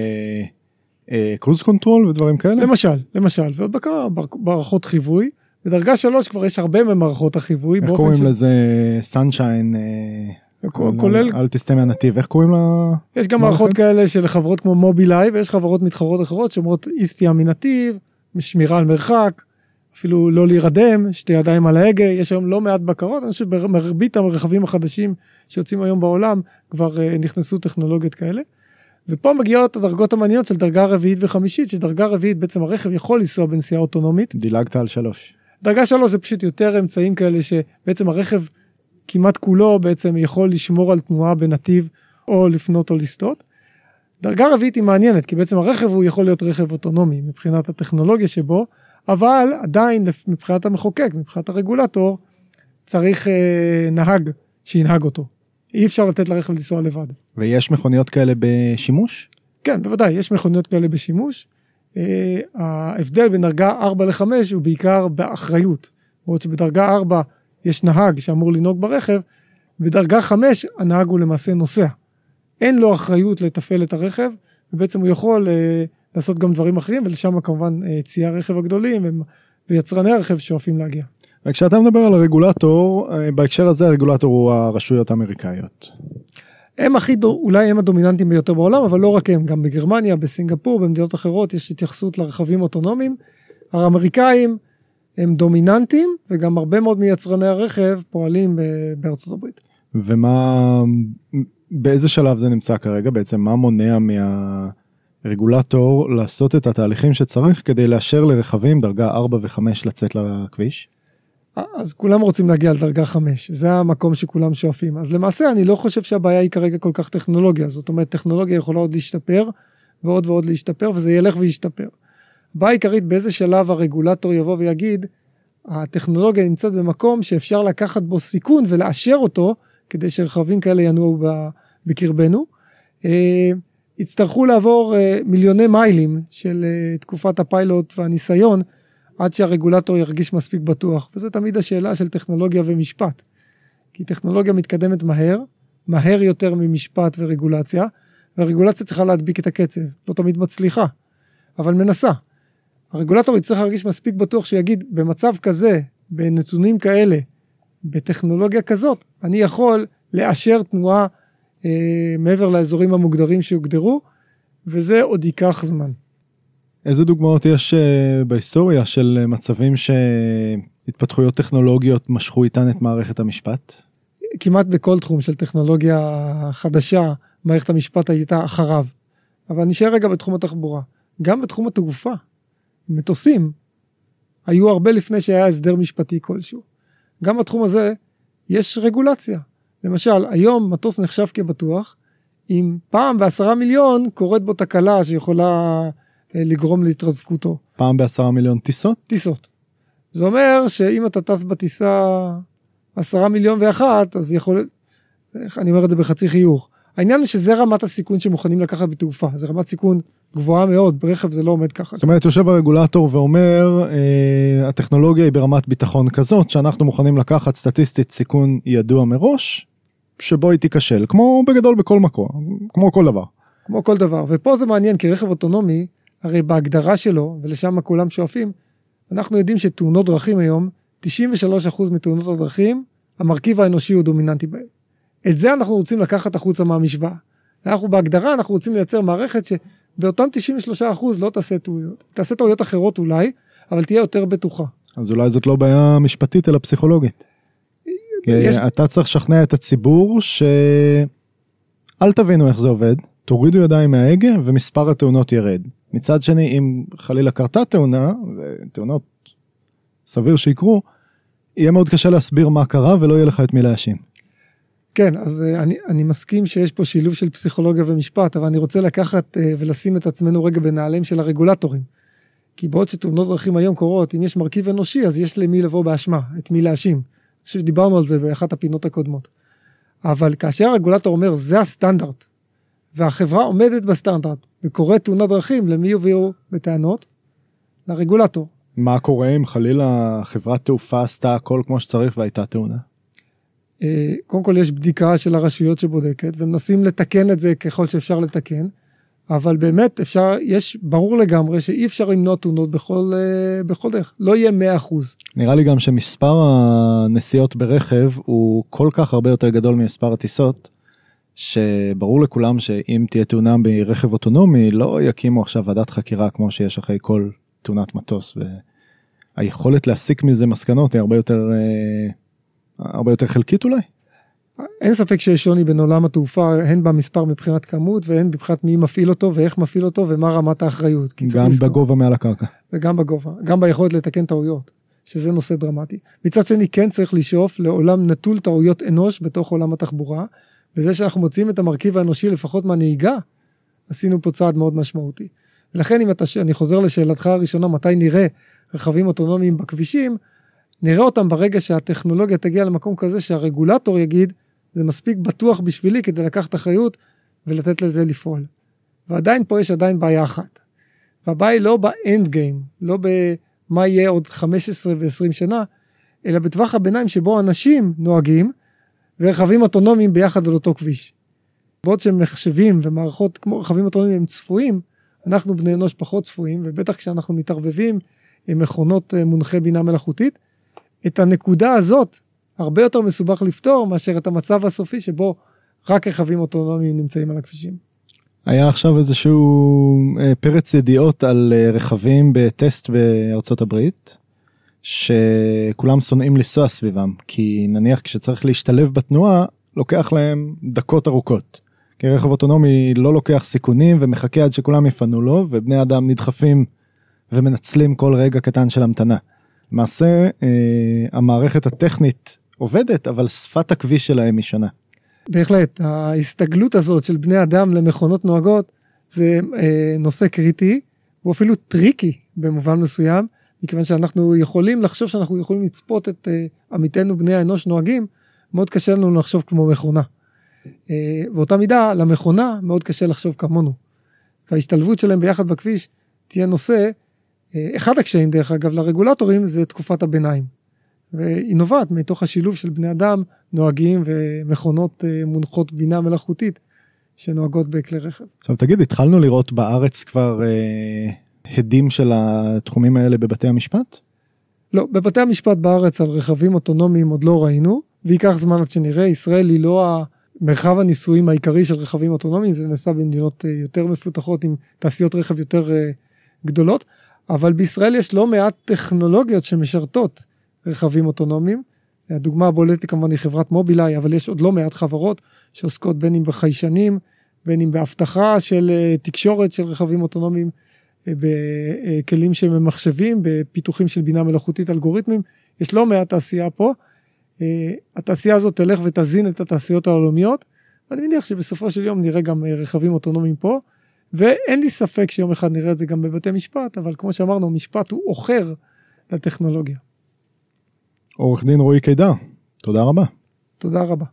קרוז קונטרול ודברים כאלה? למשל, ועוד בקרה, מערכות חיווי. בדרגה 3 כבר יש הרבה ממערכות החיווי. איך קוראים לזה? סנשיין, אל תסתה מהנתיב, איך קוראים לה? יש גם מערכות כאלה של חברות כמו מובילאיי, ויש חברות מתחרות אחרות שאומרות אי סטייה מנתיב, שמירה על מרחק, אפילו לא להירדם, שתי ידיים על ההגה, יש היום לא מעט בקרות, אני חושב שבמרבית הרכבים החדשים שיוצאים היום בעולם, כבר נכנסו טכנולוגיות כאלה, ופה מגיעות הדרגות המעניינות של דרגה רביעית וחמישית, שדרגה רביעית בעצם הרכב יכול לנסוע בנסיעה אוטונומית. דילגת על 3. דרגה 3 זה פשוט יותר אמצעים כאלה, שבעצם הרכב כמעט כולו בעצם יכול לשמור על תנועה בנתיב, או לפנות או לסטות. דרגה רביעית היא מעניינת, כי בעצם הרכב הוא יכול להיות רכב אוטונומי, מבחינת הטכנולוגיה שבו, אבל עדיין מבחינת המחוקק, מבחינת הרגולטור, צריך נהג שינהג אותו. אי אפשר לתת לרכב לנסוע לבד. ויש מכוניות כאלה בשימוש? כן, בוודאי, יש מכוניות כאלה בשימוש. ההבדל בין דרגה 4 ל-5 הוא בעיקר באחריות. בעוד שבדרגה 4 יש נהג שאמור לנהוג ברכב, בדרגה 5 הנהג הוא למעשה נוסע. אין לו אחריות לתפעל את הרכב, ובעצם הוא יכול לעשות גם דברים אחרים, ולשם כמובן ציי הרכב הגדולים ויצרני הרכב שואפים להגיע. וכשאתה מדבר על הרגולטור, בהקשר הזה הרגולטור הוא הרשויות האמריקאיות. הם אולי הם הדומיננטיים ביותר בעולם, אבל לא רק הם, גם בגרמניה, בסינגפור, במדינות אחרות יש התייחסות לרכבים אוטונומיים. האמריקאים הם דומיננטיים, וגם הרבה מאוד מיצרני הרכב פועלים בארצות הברית. באיזה שלב זה נמצא כרגע? בעצם מה מונע מהרגולטור לעשות את התהליכים שצריך כדי לאשר לרכבים דרגה 4 ו-5 לצאת לכביש? אז כולם רוצים להגיע לדרגה 5, זה המקום שכולם שואפים. אז למעשה אני לא חושב שהבעיה היא כרגע כל כך טכנולוגיה, זאת אומרת טכנולוגיה יכולה עוד להשתפר, ועוד ועוד להשתפר, וזה ילך וישתפר. הבעיה העיקרית באיזה שלב הרגולטור יבוא ויגיד, הטכנולוגיה נמצאת במקום שאפשר לקחת בו סיכון ולאשר אותו, כדי שרכבים כאלה ינועו בקרבנו. יצטרכו לעבור מיליוני מיילים של תקופת הפיילוט והניסיון, עד שהרגולטור ירגיש מספיק בטוח. וזה תמיד השאלה של טכנולוגיה ומשפט. כי טכנולוגיה מתקדמת מהר יותר ממשפט ורגולציה, והרגולציה צריכה להדביק את הקצב. לא תמיד מצליחה, אבל מנסה. הרגולטור יצטרך להרגיש מספיק בטוח שיגיד, במצב כזה, בנתונים כאלה, בטכנולוגיה כזאת, אני יכול לאשר תנועה מעבר לאזורים המוגדרים שהוגדרו, וזה עוד ייקח זמן. איזה דוגמאות יש בהיסטוריה של מצבים שהתפתחויות טכנולוגיות משכו איתן את מערכת המשפט? כמעט בכל תחום של טכנולוגיה חדשה, מערכת המשפט הייתה אחריו. אבל נשאר רגע בתחום התחבורה. גם בתחום התעופה, מטוסים, היו הרבה לפני שהיה הסדר משפטי כלשהו. גם בתחום הזה יש רגולציה. למשל, היום מטוס נחשב כבטוח, אם פעם ב10 מיליון קורית בו תקלה שיכולה לגרום להתרזקותו. פעם ב10 מיליון טיסות? טיסות. זה אומר שאם אתה טס בטיסה 10 מיליון ואחת, אז יכול, אני אומר את זה בחצי חיוך. העניין הוא שזה רמת הסיכון שמוכנים לקחת בתעופה. זה רמת סיכון גבוהה מאוד, ברכב זה לא עומד ככה. זאת אומרת, יושב הרגולטור ואומר, הטכנולוגיה היא ברמת ביטחון כזאת, שאנחנו מוכנים לקחת סטטיסטית סיכון ידוע מראש, שבו היא תיכשל, כמו בגדול בכל מקום, כמו כל דבר. כמו כל דבר, ופה זה מעניין, כי רכב אוטונומי, הרי בהגדרה שלו, ולשם כולם שואפים, אנחנו יודעים שתאונות דרכים היום, 93% מתאונות הדרכים, המרכיב האנושי הוא דומיננטי בהם. את זה אנחנו רוצים לקחת החוצה מהמשוואה. אנחנו בהגדרה, אנחנו רוצים לייצר מערכת שבאותם 93% לא תעשה טעויות. תעשה טעויות אחרות אולי, אבל תהיה יותר בטוחה. אז אולי זאת לא בעיה משפטית, אלא פסיכולוגית. אתה צריך לשכנע את הציבור אל תבינו איך זה עובד, תורידו ידיים מההגה ומספר התאונות ירד. מצד שני, אם חלילה קרתה תאונה, ותאונות סביר שיקרו, יהיה מאוד קשה להסביר מה קרה ולא יהיה לך את מי להאשים. כן, אז אני מסכים שיש פה שילוב של פסיכולוגיה ומשפט, אבל אני רוצה לקחת ולשים את עצמנו רגע בנעליהם של הרגולטורים. כי בעוד שתאונות דרכים היום קורות, אם יש מרכיב אנושי, אז יש למי לבוא באשמה, את מי להאשים. אני חושב שדיברנו על זה באחת הפינות הקודמות. אבל כאשר הרגולטור אומר, זה הסטנדרט, והחברה עומדת בסטנדרט, וקוראת תאונת דרכים, למי יובילו בטענות? לרגולטור. מה קורה אם חלילה חברת תעופה עשתה הכל כמו שצריך והייתה תאונה? קודם כל יש בדיקה של הרשויות שבודקת, ומנסים לתקן את זה ככל שאפשר לתקן, אבל באמת יש ברור לגמרי שאי אפשר למנוע תאונות בכל דרך, לא יהיה 100%. נראה לי גם שמספר הנסיעות ברכב הוא כל כך הרבה יותר גדול ממספר הטיסות, שברור לכולם שאם תהיה תאונה ברכב אוטונומי, לא יקימו עכשיו ועדת חקירה כמו שיש אחרי כל תאונת מטוס, והיכולת להסיק מזה מסקנות היא הרבה יותר חלקית אולי? אין ספק שיש שוני בין עולם התעופה, הן במספר מבחינת כמות, והן מבחינת מי מפעיל אותו, ואיך מפעיל אותו, ומה רמת האחריות. גם בגובה מעל הקרקע. וגם בגובה, גם ביכולת לתקן טעויות, שזה נושא דרמטי. מצד שני, כן צריך לשאוף לעולם נטול טעויות אנוש בתוך עולם התחבורה, וזה שאנחנו מוצאים את המרכיב האנושי לפחות מהנהיגה, עשינו פה צעד מאוד משמעותי. ולכן אם אני חוזר לשאלתך הראשונה, מתי נראה רכבים אוטונומיים בכבישים, נראה אותם ברגע שהטכנולוגיה תגיע למקום כזה שהרגולטור יגיד, זה מספיק בטוח בשבילי כדי לקחת אחריות ולתת לזה לפעול. ועדיין פה יש עדיין בעיה אחת. והבעיה היא לא באנד גיים, לא במה יהיה עוד 15 ו-20 שנה, אלא בטווח הביניים שבו אנשים נוהגים ורכבים אוטונומיים ביחד על אותו כביש. בעוד שהם מחשבים ומערכות כמו רכבים אוטונומיים הם צפויים, אנחנו בני אנוש פחות צפויים, ובטח כשאנחנו מתערבבים עם מכונות מונחי בינה מלאכותית, את הנקודה הזאת הרבה יותר מסובך לפתור מאשר את המצב הסופי שבו רק רכבים אוטונומיים נמצאים על הכבישים. היה עכשיו איזשהו פרץ ידיעות על רכבים בטסט בארצות הברית, שכולם שונאים לנסוע סביבם, כי נניח כשצריך להשתלב בתנועה, לוקח להם דקות ארוכות. כי רכב אוטונומי לא לוקח סיכונים ומחכה עד שכולם יפנו לו, ובני אדם נדחפים ומנצלים כל רגע קטן של המתנה. למעשה, המערכת הטכנית עובדת, אבל שפת הכביש שלהם היא שונה. בהחלט, ההסתגלות הזאת של בני אדם למכונות נוהגות, זה נושא קריטי, הוא אפילו טריקי במובן מסוים, מכיוון שאנחנו יכולים לחשוב שאנחנו יכולים לצפות את עמיתנו בני האנוש נוהגים, מאוד קשה לנו לחשוב כמו מכונה. ואותה מידה, למכונה מאוד קשה לחשוב כמונו. וההשתלבות שלהם ביחד בכביש תהיה נושא, אחד הקשיים דרך אגב לרגולטורים זה תקופת הביניים. והיא נובעת מתוך השילוב של בני אדם נוהגים ומכונות מונחות בינה מלאכותית שנוהגות בכלי רכב. עכשיו תגיד, התחלנו לראות בארץ כבר הדים של התחומים האלה בבתי המשפט? לא, בבתי המשפט בארץ על רכבים אוטונומיים עוד לא ראינו, ויקח זמן עד שנראה, ישראל היא לא המרחב הניסויים העיקרי של רכבים אוטונומיים, זה נעשה במדינות יותר מפותחות עם תעשיות רכב יותר גדולות, אבל בישראל יש לא מעט טכנולוגיות שמשרתות רכבים אוטונומיים, הדוגמה הבולטת כמובן היא חברת מובילאיי, אבל יש עוד לא מעט חברות שעוסקות בין אם בחיישנים, בין אם בהבטחה של תקשורת של רכבים אוטונומיים, בכלים שממחשבים, בפיתוחים של בינה מלאכותית אלגוריתמים, יש לא מעט תעשייה פה, התעשייה הזאת תלך ותזין את התעשיות העולמיות, ואני מניח שבסופו של יום נראה גם רכבים אוטונומיים פה, ואין לי ספק שיום אחד נראה את זה גם בבתי משפט, אבל כמו שאמרנו, משפט הוא אוחר לטכנולוגיה. עורך דין רועי קידר, תודה רבה. תודה רבה.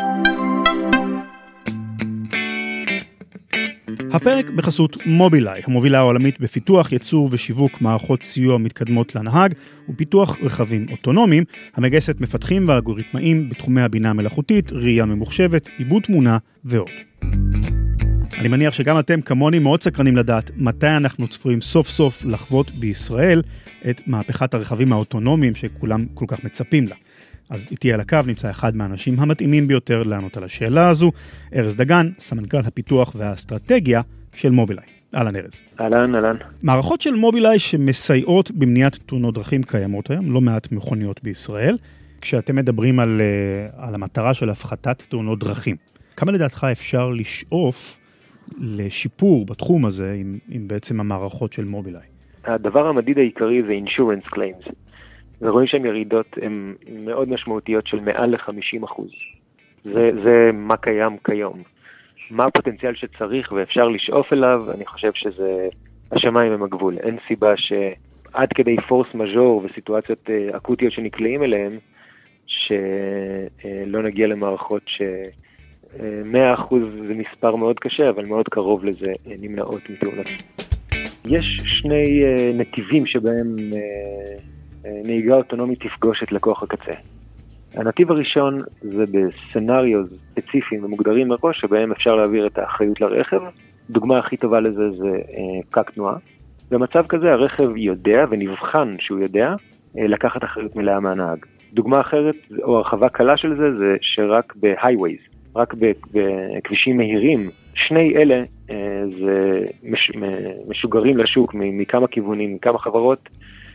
הפרק בחסות מובילאיי, המובילה העולמית בפיתוח, ייצור ושיווק מערכות סיוע מתקדמות לנהג ופיתוח רכבים אוטונומיים, המגייסת מפתחים ואלגוריתמאים בתחומי הבינה המלאכותית, ראייה ממוחשבת, עיבוד תמונה ועוד. אני מניח שגם אתם כמוני מאוד סקרנים לדעת מתי אנחנו צפויים סוף סוף לחוות בישראל את מהפכת הרכבים האוטונומיים שכולם כל כך מצפים לה. אז איתי על הקו נמצא אחד מהאנשים המתאימים ביותר לענות על השאלה הזו, ארז דגן, סמנכ"ל הפיתוח והאסטרטגיה של מובילאיי. אהלן ארז. אהלן. מערכות של מובילאיי שמסייעות במניעת תאונות דרכים קיימות היום, לא מעט מכוניות בישראל, כשאתם מדברים על המטרה של הפחתת תאונות דרכים. כמה לדעתך אפשר לשאוף לשיפור בתחום הזה עם בעצם המערכות של מובילאיי? הדבר המדיד העיקרי זה insurance claims. ורואים שהן ירידות הן מאוד משמעותיות של מעל ל-50%. זה מה קיים כיום. מה הפוטנציאל שצריך ואפשר לשאוף אליו, אני חושב שזה השמיים הם הגבול. אין סיבה שעד כדי פורס מז'ור וסיטואציות אקוטיות שנקלעים אליהם, שלא נגיע למערכות 100% זה מספר מאוד קשה, אבל מאוד קרוב לזה נמנעות מתאונות. יש שני נתיבים שבהם נהיגה אוטונומית תפגוש את לקוח הקצה. הנתיב הראשון זה בסצנריוז ספציפיים ומוגדרים מראש, שבהם אפשר להעביר את האחריות לרכב. דוגמה הכי טובה לזה זה פקק תנועה. במצב כזה הרכב יודע ונבחן שהוא יודע לקחת אחריות מלאה מהנהג. דוגמה אחרת, או הרחבה קלה של זה, זה שרק בהייווייז, רק בכבישים מהירים, שני אלה זה משוגרים לשוק מכמה כיוונים, מכמה חברות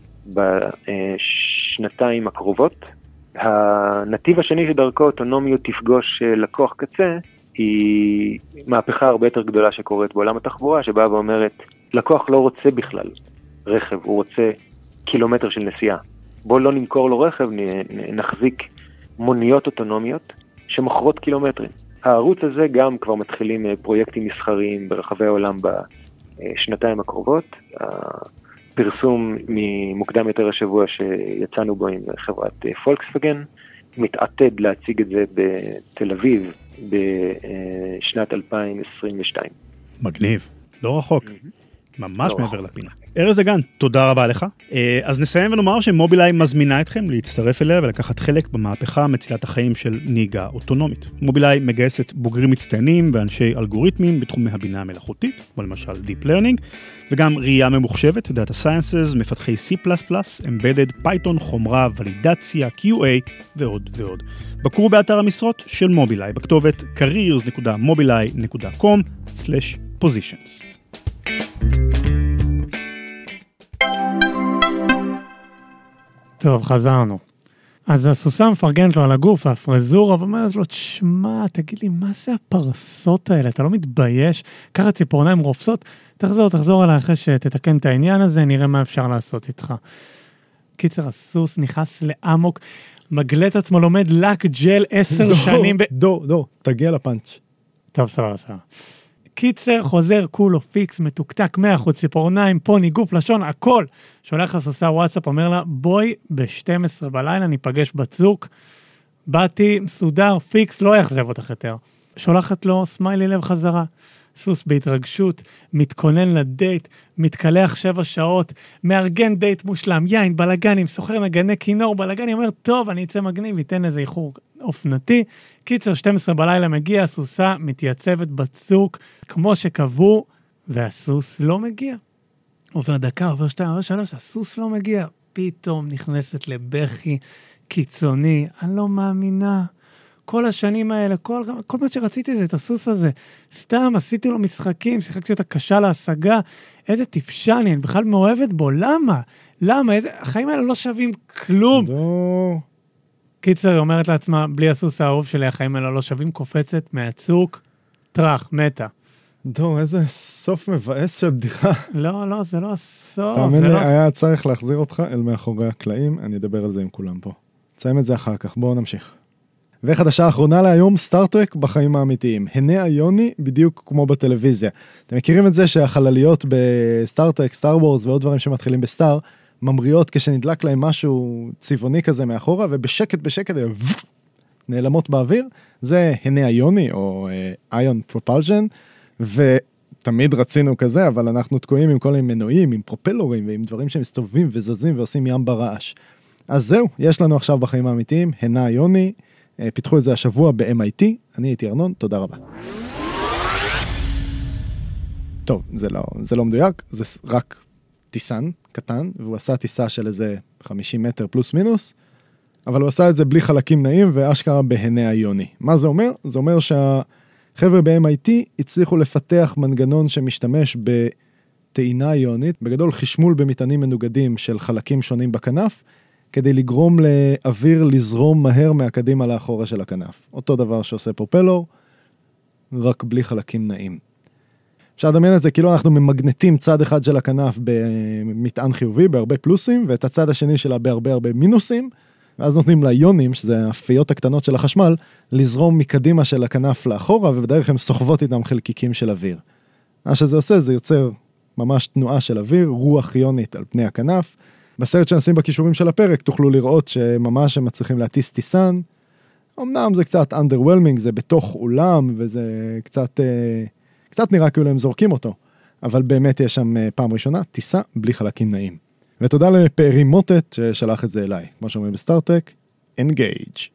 בשנתיים הקרובות. הנתיב השני שדרכו אוטונומיות תפגוש לקוח קצה, היא מהפכה הרבה יותר גדולה שקורית בעולם התחבורה, שבאה ואומרת, לקוח לא רוצה בכלל רכב, הוא רוצה קילומטר של נסיעה. בוא לא נמכור לו רכב, נחזיק מוניות אוטונומיות שמוכרות קילומטרים. הערוץ הזה גם כבר מתחילים פרויקטים מסחריים ברחבי העולם בשנתיים הקרובות. הפרסום ממוקדם יותר השבוע שיצאנו בו עם חברת פולקסווגן, מתעתד להציג את זה בתל אביב בשנת 2022. מגניב, לא רחוק. ממש מעבר לפינה. ארז דגן, תודה רבה לך. אז נסיים ונאמר שמובילאיי מזמינה אתכם להצטרף אליה ולקחת חלק במהפכה מצילת החיים של נהיגה אוטונומית. מובילאיי מגייסת בוגרים מצטיינים ואנשי אלגוריתמים בתחומי הבינה המלאכותית, כמו למשל Deep Learning, וגם ראייה ממוחשבת, Data Sciences, מפתחי C++, Embedded, Python, חומרה, ולידציה, QA ועוד ועוד. בקרו באתר המשרות של מובילאיי בכתובת careers.mobileye.com/positions. טוב, חזרנו. אז הסוסה מפרגנת לו על הגוף, והפרזורה, ואומרת לו, תשמע, תגיד לי, מה זה הפרסות האלה? אתה לא מתבייש? ככה ציפורניים רופסות? תחזור אליי אחרי שתתקן את העניין הזה, נראה מה אפשר לעשות איתך. קיצר, הסוס נכנס לאמוק, מגלת עצמו, לומד לק ג'ל 10 שנים. תגיע לפאנץ'. טוב, סבבה. קיצר, חוזר, כולו פיקס, מתוקתק, 100% ציפורניים, פוני, גוף, לשון, הכל. שולח לסוסה וואטסאפ, אומר לה, בואי ב-12 בלילה, ניפגש בצוק, באתי, מסודר, פיקס, לא יחזב אותך יותר. שולחת לו סמיילי לב חזרה. סוס בהתרגשות, מתכונן לדייט, מתקלח 7 שעות, מארגן דייט מושלם, יין, בלגנים, סוחר נגני כינור, בלגני, אומר, טוב, אני אצא מגניב, ייתן איזה איחור אופנתי. קיצר, 12 בלילה מגיע, הסוסה מתייצבת בצוק, כמו שקבעו, והסוס לא מגיע. עובר דקה, עובר 2, עובר 3, הסוס לא מגיע. פתאום נכנסת לבכי קיצוני, אני לא מאמינה. כל השנים האלה, כל מה שרציתי זה את הסוס הזה. סתם, עשיתי לו משחקים, שיחקתי אותה קשה להשגה. איזה טיפשה אני בכלל מאוהבת בו. למה? החיים האלה לא שווים כלום. קיצר, היא אומרת לעצמה, בלי הסוס האהוב שלי, החיים האלה לא שווים, קופצת מהצוק, טרח, מתה. איזה סוף מבאס של בדיחה. לא, זה לא הסוף. תאמין לי, היה צריך להחזיר אותך אל מאחורי הקלעים, אני אדבר על זה עם כולם פה. נסיים את זה אחר כך, בואו נמשיך. וחדשה האחרונה להיום, סטארטרק בחיים האמיתיים. הנה היוני בדיוק כמו בטלוויזיה. אתם מכירים את זה שהחלליות בסטארטרק, סטאר וורס ועוד דברים שמתחילים בסטאר, ממריאות כשנדלק להם משהו צבעוני כזה מאחורה, ובשקט נעלמות באוויר. זה הנה היוני או איון פרופלז'ן, ותמיד רצינו כזה, אבל אנחנו תקועים עם כל מיני מנועים, עם פרופלורים ועם דברים שמסתובבים וזזים ועושים ים ברעש. אז זהו, יש לנו עכשיו בחיים האמיתיים, הנה היוני, פיתחו את זה השבוע ב-MIT, אני הייתי ארנון, תודה רבה. טוב, זה לא מדויק, זה רק טיסן קטן, והוא עשה טיסה של איזה 50 מטר פלוס מינוס, אבל הוא עשה את זה בלי חלקים נעים, ואשכרה בהנה היוני. מה זה אומר? זה אומר שהחבר'ה ב-MIT הצליחו לפתח מנגנון שמשתמש בטעינה היונית, בגדול חשמול במטענים מנוגדים של חלקים שונים בכנף, כדי לגרום לאוויר לזרום מהר מהקדימה לאחורה של הכנף. אותו דבר שעושה פרופלור, רק בלי חלקים נעים. אפשר לדמיין את זה, כאילו אנחנו ממגנטים צד אחד של הכנף במטען חיובי, בהרבה פלוסים, ואת הצד השני שלה בהרבה מינוסים, ואז נותנים ליונים, שזה הפיות הקטנות של החשמל, לזרום מקדימה של הכנף לאחורה, ובדרך הם סוחבות איתם חלקיקים של אוויר. מה שזה עושה, זה יוצר ממש תנועה של אוויר, רוח יונית על פני הכנף, בסרט שנשים בכישורים של הפרק, תוכלו לראות שממש הם מצליחים להטיס טיסן. אמנם זה קצת underwhelming, זה בתוך אולם, וזה קצת נראה כאילו הם זורקים אותו. אבל באמת יש שם פעם ראשונה, טיסה בלי חלקים נעים. ותודה לפארי מוטט ששלח את זה אליי. כמו שאומרים בסטארטק, Engage.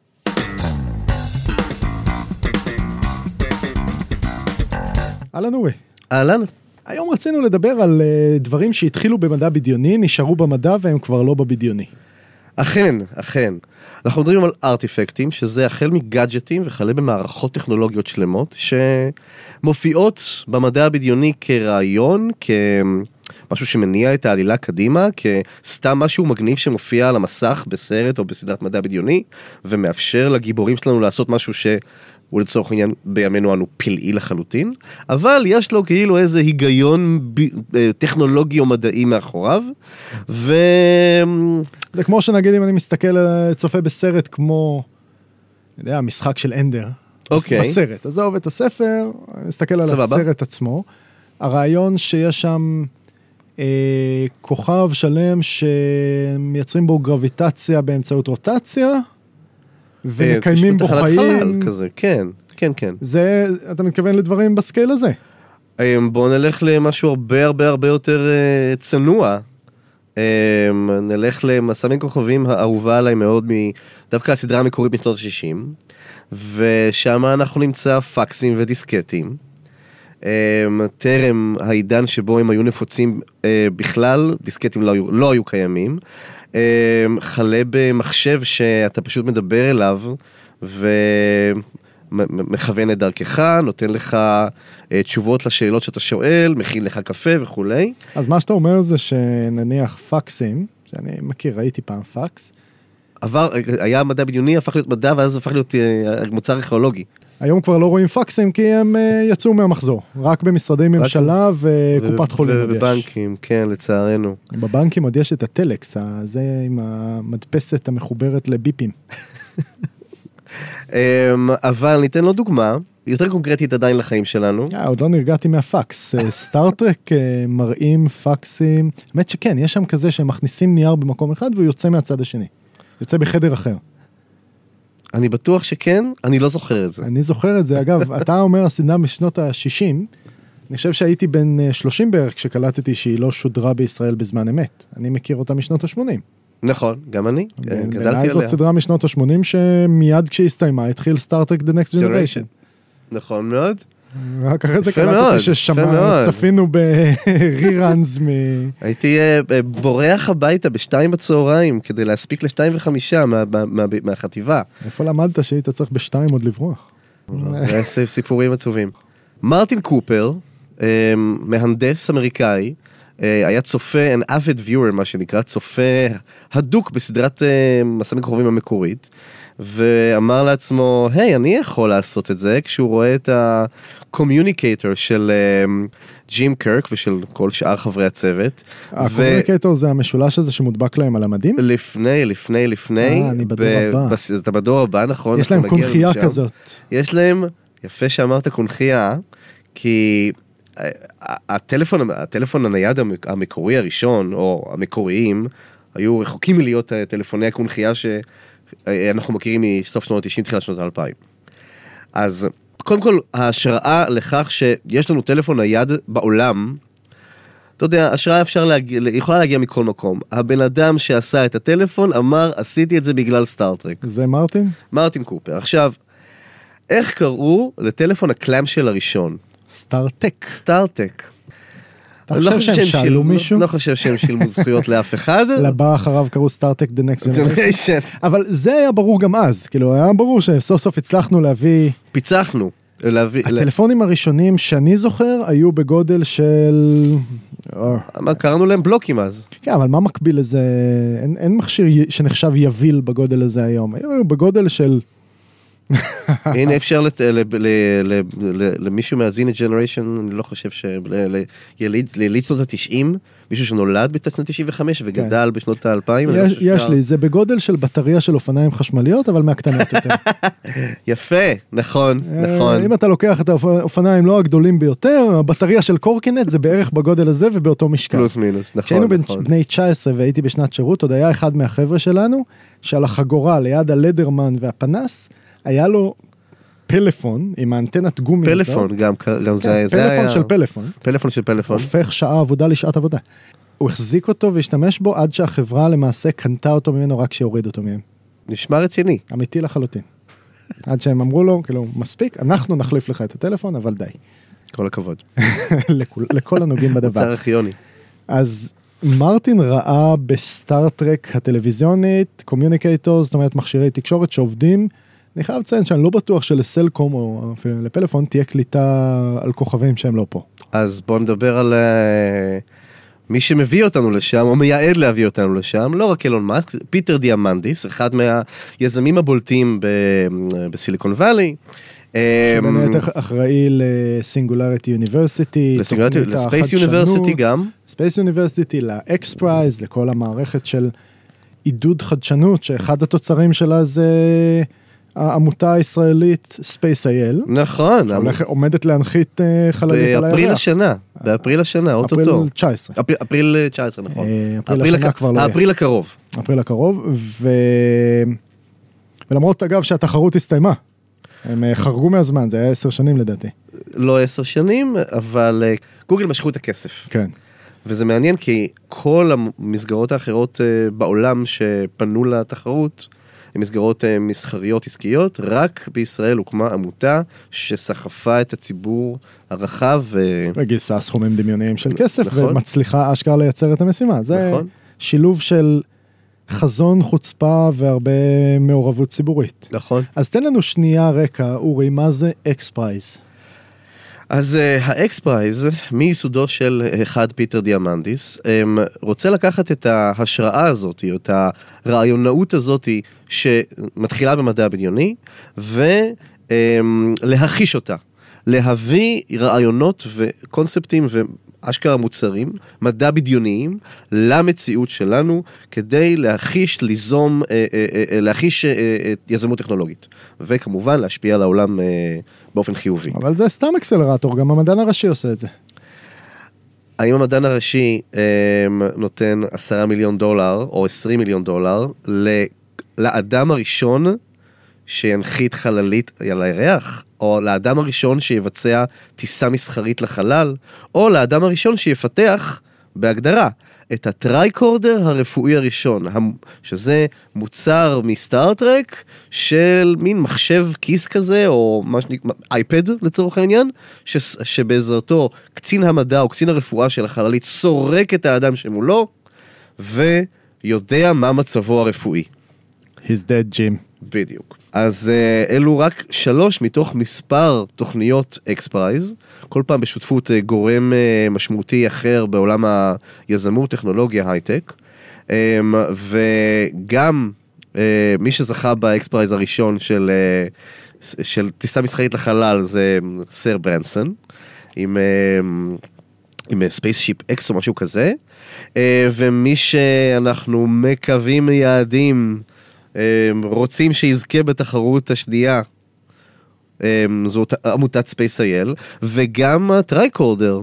אהלן אורי. אהלן. היום רצינו לדבר על דברים שהתחילו במדע בדיוני, נשארו במדע והם כבר לא בבדיוני. אכן. אנחנו מדברים על ארטיפקטים, שזה החל מגאדג'טים וכלה במערכות טכנולוגיות שלמות, שמופיעות במדע הבדיוני כרעיון, כמשהו שמניע את העלילה קדימה, כסתם משהו מגניב שמופיע על המסך בסרט או בסדרת מדע בדיוני, ומאפשר לגיבורים שלנו לעשות משהו הוא לצורך העניין בימינו אנו פלאי לחלוטין, אבל יש לו כאילו איזה היגיון טכנולוגי או מדעי מאחוריו, זה כמו שנגיד אם אני מסתכל צופה בסרט כמו, אני יודע, משחק של אנדר, בסרט, עזוב את הספר, אני מסתכל על הסרט עצמו, הרעיון שיש שם כוכב שלם שמייצרים בו גרביטציה באמצעות רוטציה, ומקיימים בו חיים. כזה, כן. זה, אתה מתכוון לדברים בסקייל הזה? בואו נלך למשהו הרבה יותר צנוע. נלך למסע כוכבים האהובה עליי מאוד דווקא הסדרה המקורית משנות ה-60, ושם אנחנו נמצא פקסים ודיסקטים. טרם העידן שבו הם היו נפוצים בכלל, דיסקטים לא היו קיימים. חלה במחשב שאתה פשוט מדבר אליו ומכוון את דרכך, נותן לך תשובות לשאלות שאתה שואל, מכין לך קפה וכולי. אז מה שאתה אומר זה שנניח פקסים, שאני מכיר, ראיתי פעם פקס. היה מדע בדיוני, הפך להיות מדע ואז הפך להיות מוצר ארכיאולוגי. היום כבר לא רואים פקסים כי הם יצאו מהמחזור, רק במשרדי ממשלה וקופת חולים עוד יש. ובבנקים, כן, לצערנו. בבנקים עוד יש את הטלקס, זה עם המדפסת המחוברת לביפים. אבל ניתן לו דוגמה, יותר קונקרטית עדיין לחיים שלנו. עוד לא נרגעתי מהפקס. סטארטרק מראים פקסים, באמת שכן, יש שם כזה שהם מכניסים נייר במקום אחד והוא יוצא מהצד השני. יוצא בחדר אחר. אני בטוח שכן, אני לא זוכר את זה. אני זוכר את זה, אגב, אתה אומר הסדרה משנות ה-60, אני חושב שהייתי בן 30 בערך כשקלטתי שהיא לא שודרה בישראל בזמן אמת. אני מכיר אותה משנות ה-80. נכון, גם אני, גדלתי עליה. זאת סדרה משנות ה-80 שמיד כשהסתיימה התחיל סטארטרק The Next Generation. נכון מאוד. רק אחרי זה קלטתי צפינו בריראנס הייתי בורח הביתה ב2 בצהריים כדי להספיק ל2:05 מהחטיבה. איפה למדת שהיית צריך ב2 עוד לברוח? זה סיפורים עצובים. מרטין קופר, מהנדס אמריקאי, היה צופה, an avid viewer מה שנקרא, צופה הדוק בסדרת מסע מכוכבים המקורית, ואמר לעצמו, היי, אני יכול לעשות את זה, כשהוא רואה את הקומיוניקטור של ג'ים קרק ושל כל שאר חברי הצוות. הקומיוניקטור זה המשולש הזה שמודבק להם על המדים? לפני. אני בדור הבא. אתה בדור הבא, נכון. יש להם קונחייה כזאת. יש להם, יפה שאמרת קונחייה, כי הטלפון הנייד המקורי הראשון, או המקוריים, היו רחוקים מלהיות טלפוני הקונחייה שאנחנו מכירים מסוף שנות ה-90, תחילת שנות ה-2000. אז קודם כל, ההשראה לכך שיש לנו טלפון נייד בעולם, אתה יודע, השראה יכולה להגיע מכל מקום. הבן אדם שעשה את הטלפון אמר, עשיתי את זה בגלל סטארטרק. זה מרטין? מרטין קופר. עכשיו, איך קראו לטלפון הקלאמשל הראשון? סטארטק. אתה חושב שהם שאלו מישהו? לא חושב שהם שילמו זכויות לאף אחד. לבא אחריו קראו סטארטק The Next Generation. אבל זה היה ברור גם אז, כאילו היה ברור שסוף סוף הצלחנו להביא... פיצחנו. הטלפונים הראשונים שאני זוכר היו בגודל של... קראנו להם בלוקים אז. כן, אבל מה מקביל לזה? אין מכשיר שנחשב יביל בגודל הזה היום. היו בגודל של... הנה אפשר למישהו מהזינה ג'נריישן, אני לא חושב ליליד שנות ה-90, מישהו שנולד בשנת 95 וגדל בשנות ה-2000. יש לי, זה בגודל של בטריה של אופניים חשמליות, אבל מהקטנות יותר. יפה, נכון, נכון. אם אתה לוקח את האופניים לא הגדולים ביותר, הבטריה של קורקינט זה בערך בגודל הזה ובאותו משקל. פלוס מינוס, נכון. כשהיינו בני 19 והייתי בשנת שירות, עוד היה אחד מהחבר'ה שלנו, שעל החגורה ליד הלדרמן והפנס, היה לו פלאפון עם האנטנת גומי. פלאפון, גם זה היה... פלאפון של פלאפון. פלאפון של פלאפון. הופך שעה עבודה לשעת עבודה. הוא החזיק אותו והשתמש בו עד שהחברה למעשה קנתה אותו ממנו רק שיוריד אותו מהם. נשמע רציני. אמיתי לחלוטין. עד שהם אמרו לו, כאילו, מספיק, אנחנו נחליף לך את הטלפון, אבל די. כל הכבוד. לכל הנוגעים בדבר. מוצר ארכיוני. אז מרטין ראה בסטארטרק הטלוויזיונית, קומיוניקייטור, זאת אומרת מכשירי תקשורת שעובדים, אני חייב לציין שאני לא בטוח שלסלקום או אפילו לפלאפון תהיה קליטה על כוכבים שהם לא פה. אז בואו נדבר על מי שמביא אותנו לשם, או מייעד להביא אותנו לשם, לא רק אילון מאסק, פיטר דיאמנדיס, אחד מהיזמים הבולטים בסיליקון ואלי. שבין היתר אחראי לסינגולריטי יוניברסיטי, לספייס יוניברסיטי גם. ספייס יוניברסיטי, לאקס פרייז, לכל המערכת של עידוד חדשנות, שאחד התוצרים שלה זה העמותה הישראלית Space.il. נכון. עומדת להנחית חללית על הירח. באפריל השנה, אוטוטו. אפריל 19. אפריל 19, נכון. אפריל השנה כבר לא יהיה. האפריל הקרוב. אפריל הקרוב, ולמרות אגב שהתחרות הסתיימה. הם חרגו מהזמן, זה היה 10 שנים לדעתי. לא 10 שנים, אבל גוגל משכו את הכסף. כן. וזה מעניין כי כל המסגרות האחרות בעולם שפנו לתחרות, הן מסגרות מסחריות עסקיות, רק בישראל הוקמה עמותה שסחפה את הציבור הרחב. וגייסה סכומים דמיוניים של כסף, נכון. ומצליחה אשכרה לייצר את המשימה. זה נכון. שילוב של חזון, חוצפה והרבה מעורבות ציבורית. נכון. אז תן לנו שנייה רקע, אורי, מה זה אקס פרייז? אז האקס פרייז, מיסודו של אחד פיטר דיאמנדיס, רוצה לקחת את ההשראה הזאת, או את הרעיונאות הזאת שמתחילה במדע הבדיוני, ולהחיש אותה, להביא רעיונות וקונספטים ואשכרה מוצרים, מדע בדיוניים, למציאות שלנו, כדי להחיש, ליזום, להחיש יזמות טכנולוגית, וכמובן להשפיע על העולם באופן חיובי. אבל זה סתם אקסלרטור, גם המדען הראשי עושה את זה. האם המדען הראשי נותן $10 מיליון או $20 מיליון לאדם הראשון שינחית חללית על הירח, או לאדם הראשון שיבצע טיסה מסחרית לחלל, או לאדם הראשון שיפתח בהגדרה את הטרייקורדר הרפואי הראשון, שזה מוצר מסטארטרק של מין מחשב כיס כזה, או מה שנקרא, אייפד לצורך העניין, שבעזרתו קצין המדע או קצין הרפואה של החללית סורק את האדם שמולו, ויודע מה מצבו הרפואי. He's dead, Jim. בדיוק. אז אלו רק 3 מתוך מספר תוכניות אקס פרייז, כל פעם בשותפות גורם משמעותי אחר בעולם היזמות, טכנולוגיה, הייטק, וגם מי שזכה באקס פרייז הראשון של טיסה מסחרית לחלל זה סר ברנסון, עם ספייסשיפ אקס או משהו כזה, ומי שאנחנו מקווים מיעדים, רוצים שיזכה בתחרות השנייה, זאת עמותת Space.il, וגם הטרייקורדר,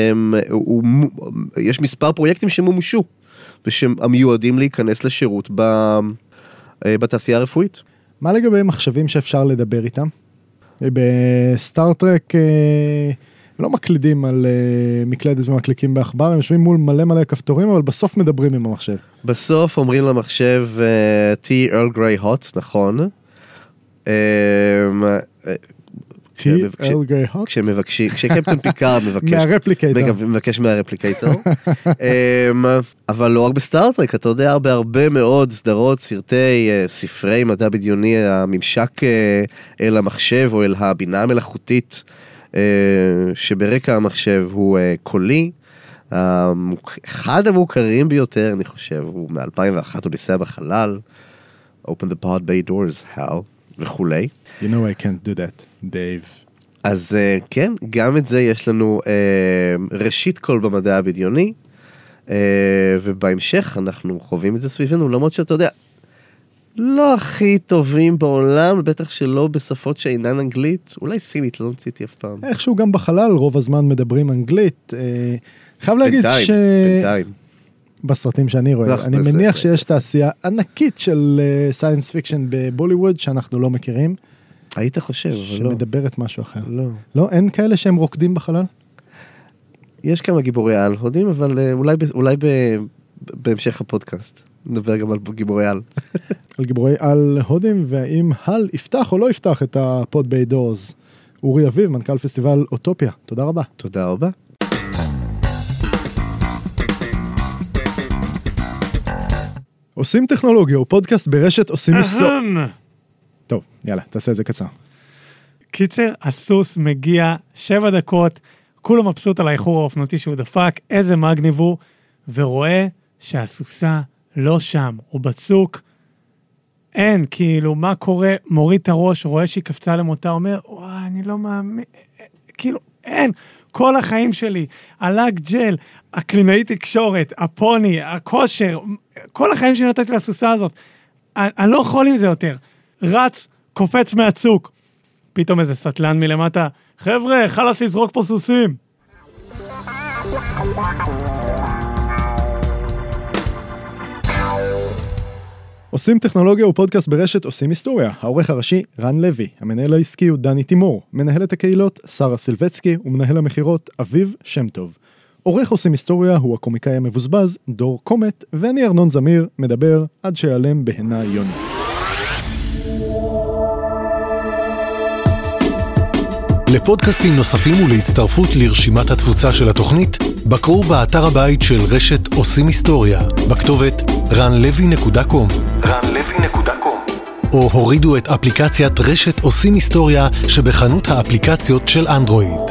יש מספר פרויקטים שמומשו, ושהמיועדים להיכנס לשירות בתעשייה הרפואית. מה לגבי מחשבים שאפשר לדבר איתם? בסטארטרק לא מקלידים על מקלדת ומקליקים באחבר, הם יושבים מול מלא כפתורים, אבל בסוף מדברים עם המחשב. בסוף אומרים למחשב Tea Earl Grey Hot, נכון? Tea Earl Grey Hot? כשקפטן פיקארד מבקש מהרפליקייטור. אבל לא רק בסטארטרק, אתה יודע, בהרבה מאוד סדרות, ספרי מדע בדיוני, הממשק אל המחשב או אל הבינה המלאכותית, שברקע המחשב הוא קולי, אחד המוכרים ביותר, אני חושב, הוא מ-2001, אודיסאה בחלל, Open the pod bay doors, Hal, וכולי. You know I can't do that, Dave. אז כן, גם את זה יש לנו ראשית כל במדע הבדיוני, ובהמשך אנחנו חווים את זה סביבנו, למרות שאתה יודע, לא הכי טובים בעולם, בטח שלא בשפות שאינן אנגלית, אולי סינית, לא נציתי אף פעם. איכשהו גם בחלל, רוב הזמן מדברים אנגלית. חייב להגיד בינתיים. בסרטים שאני רואה, אני מניח שיש תעשייה ענקית של סיינס פיקשן בבוליווד, שאנחנו לא מכירים. היית חושב, אבל לא. שמדברת משהו אחר. לא. לא, אין כאלה שהם רוקדים בחלל? יש כמה גיבורי על הודים, אבל אולי בהמשך הפודקאסט. נדבר גם על גיבורי על. על גיבורי על הודים, והאם הל יפתח או לא יפתח את הפוד ביי דורס. אורי אביב, מנכ"ל פסטיבל אוטופיה. תודה רבה. תודה רבה. עושים טכנולוגיה, הוא פודקאסט ברשת עושים היסטוריה. טוב, יאללה, תעשה את זה קצר. קיצר, הסוס מגיע 7 דקות, כולו מבסוט על האיחור האופנותי שהוא דפק, איזה מגניב הוא, ורואה שהסוסה לא שם, הוא בצוק, אין, כאילו, מה קורה, מוריד את הראש, רואה שהיא קפצה למותה, אומר, וואי, אני לא מאמין, כאילו, אין, כל החיים שלי, הלג ג'ל, הקלינאי תקשורת, הפוני, הכושר, כל החיים שלי נתתי לסוסה הזאת, אני לא יכול עם זה יותר, רץ, קופץ מהצוק, פתאום איזה סטלן מלמטה, חבר'ה, חלאס לזרוק פה סוסים. עושים טכנולוגיה הוא פודקאסט ברשת עושים היסטוריה. העורך הראשי רן לוי, המנהל העסקי הוא דני תימור, מנהלת הקהילות שרה סילבצקי ומנהל המחירות אביב שם טוב. עורך עושים היסטוריה הוא הקומיקאי המבוזבז דור קומט, ואני ארנון זמיר מדבר עד שיעלם בהנה יוני. לפודקאסטים נוספים ולהצטרפות לרשימת התפוצה של התוכנית, בקרו באתר הבית של רשת עושים היסטוריה, בכתובת ranlevy.com או הורידו את אפליקציית רשת עושים היסטוריה שבחנות האפליקציות של אנדרואיד.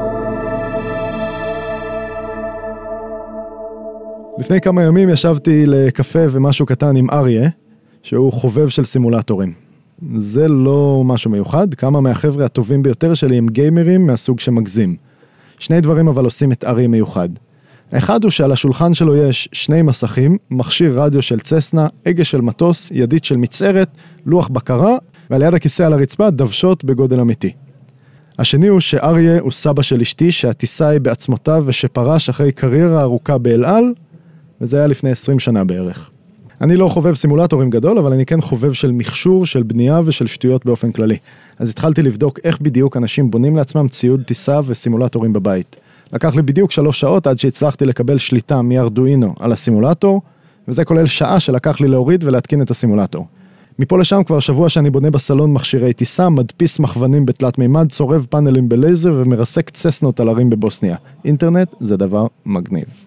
לפני כמה ימים ישבתי לקפה ומשהו קטן עם אריה, שהוא חובב של סימולטורים. זה לא משהו מיוחד, כמה מהחבר'ה הטובים ביותר שלי הם גיימרים מהסוג שמגזים. 2 דברים אבל עושים את אריה מיוחד. האחד הוא שעל השולחן שלו יש 2 מסכים, מכשיר רדיו של צסנה, הגה של מטוס, ידית של מצערת, לוח בקרה, ועל יד הכיסא על הרצפה דוושות בגודל אמיתי. השני הוא שאריה הוא סבא של אשתי שהטיסה היא בעצמותיו ושפרש אחרי קריירה ארוכה באל על, וזה היה לפני 20 שנה בערך. אני לא חובב סימולטורים גדול, אבל אני כן חובב של מכשור, של בנייה ושל שטויות באופן כללי. אז התחלתי לבדוק איך בדיוק אנשים בונים לעצמם ציוד טיסה וסימולטורים בבית. לקח לי בדיוק 3 שעות עד שהצלחתי לקבל שליטה מארדואינו על הסימולטור, וזה כולל שעה שלקח לי להוריד ולהתקין את הסימולטור. מפה לשם כבר שבוע שאני בונה בסלון מכשירי טיסה, מדפיס מכוונים בתלת מימד, צורב פאנלים בלייזר ומרסק צסנות על ערים בבוסניה. אינטרנט זה דבר מגניב.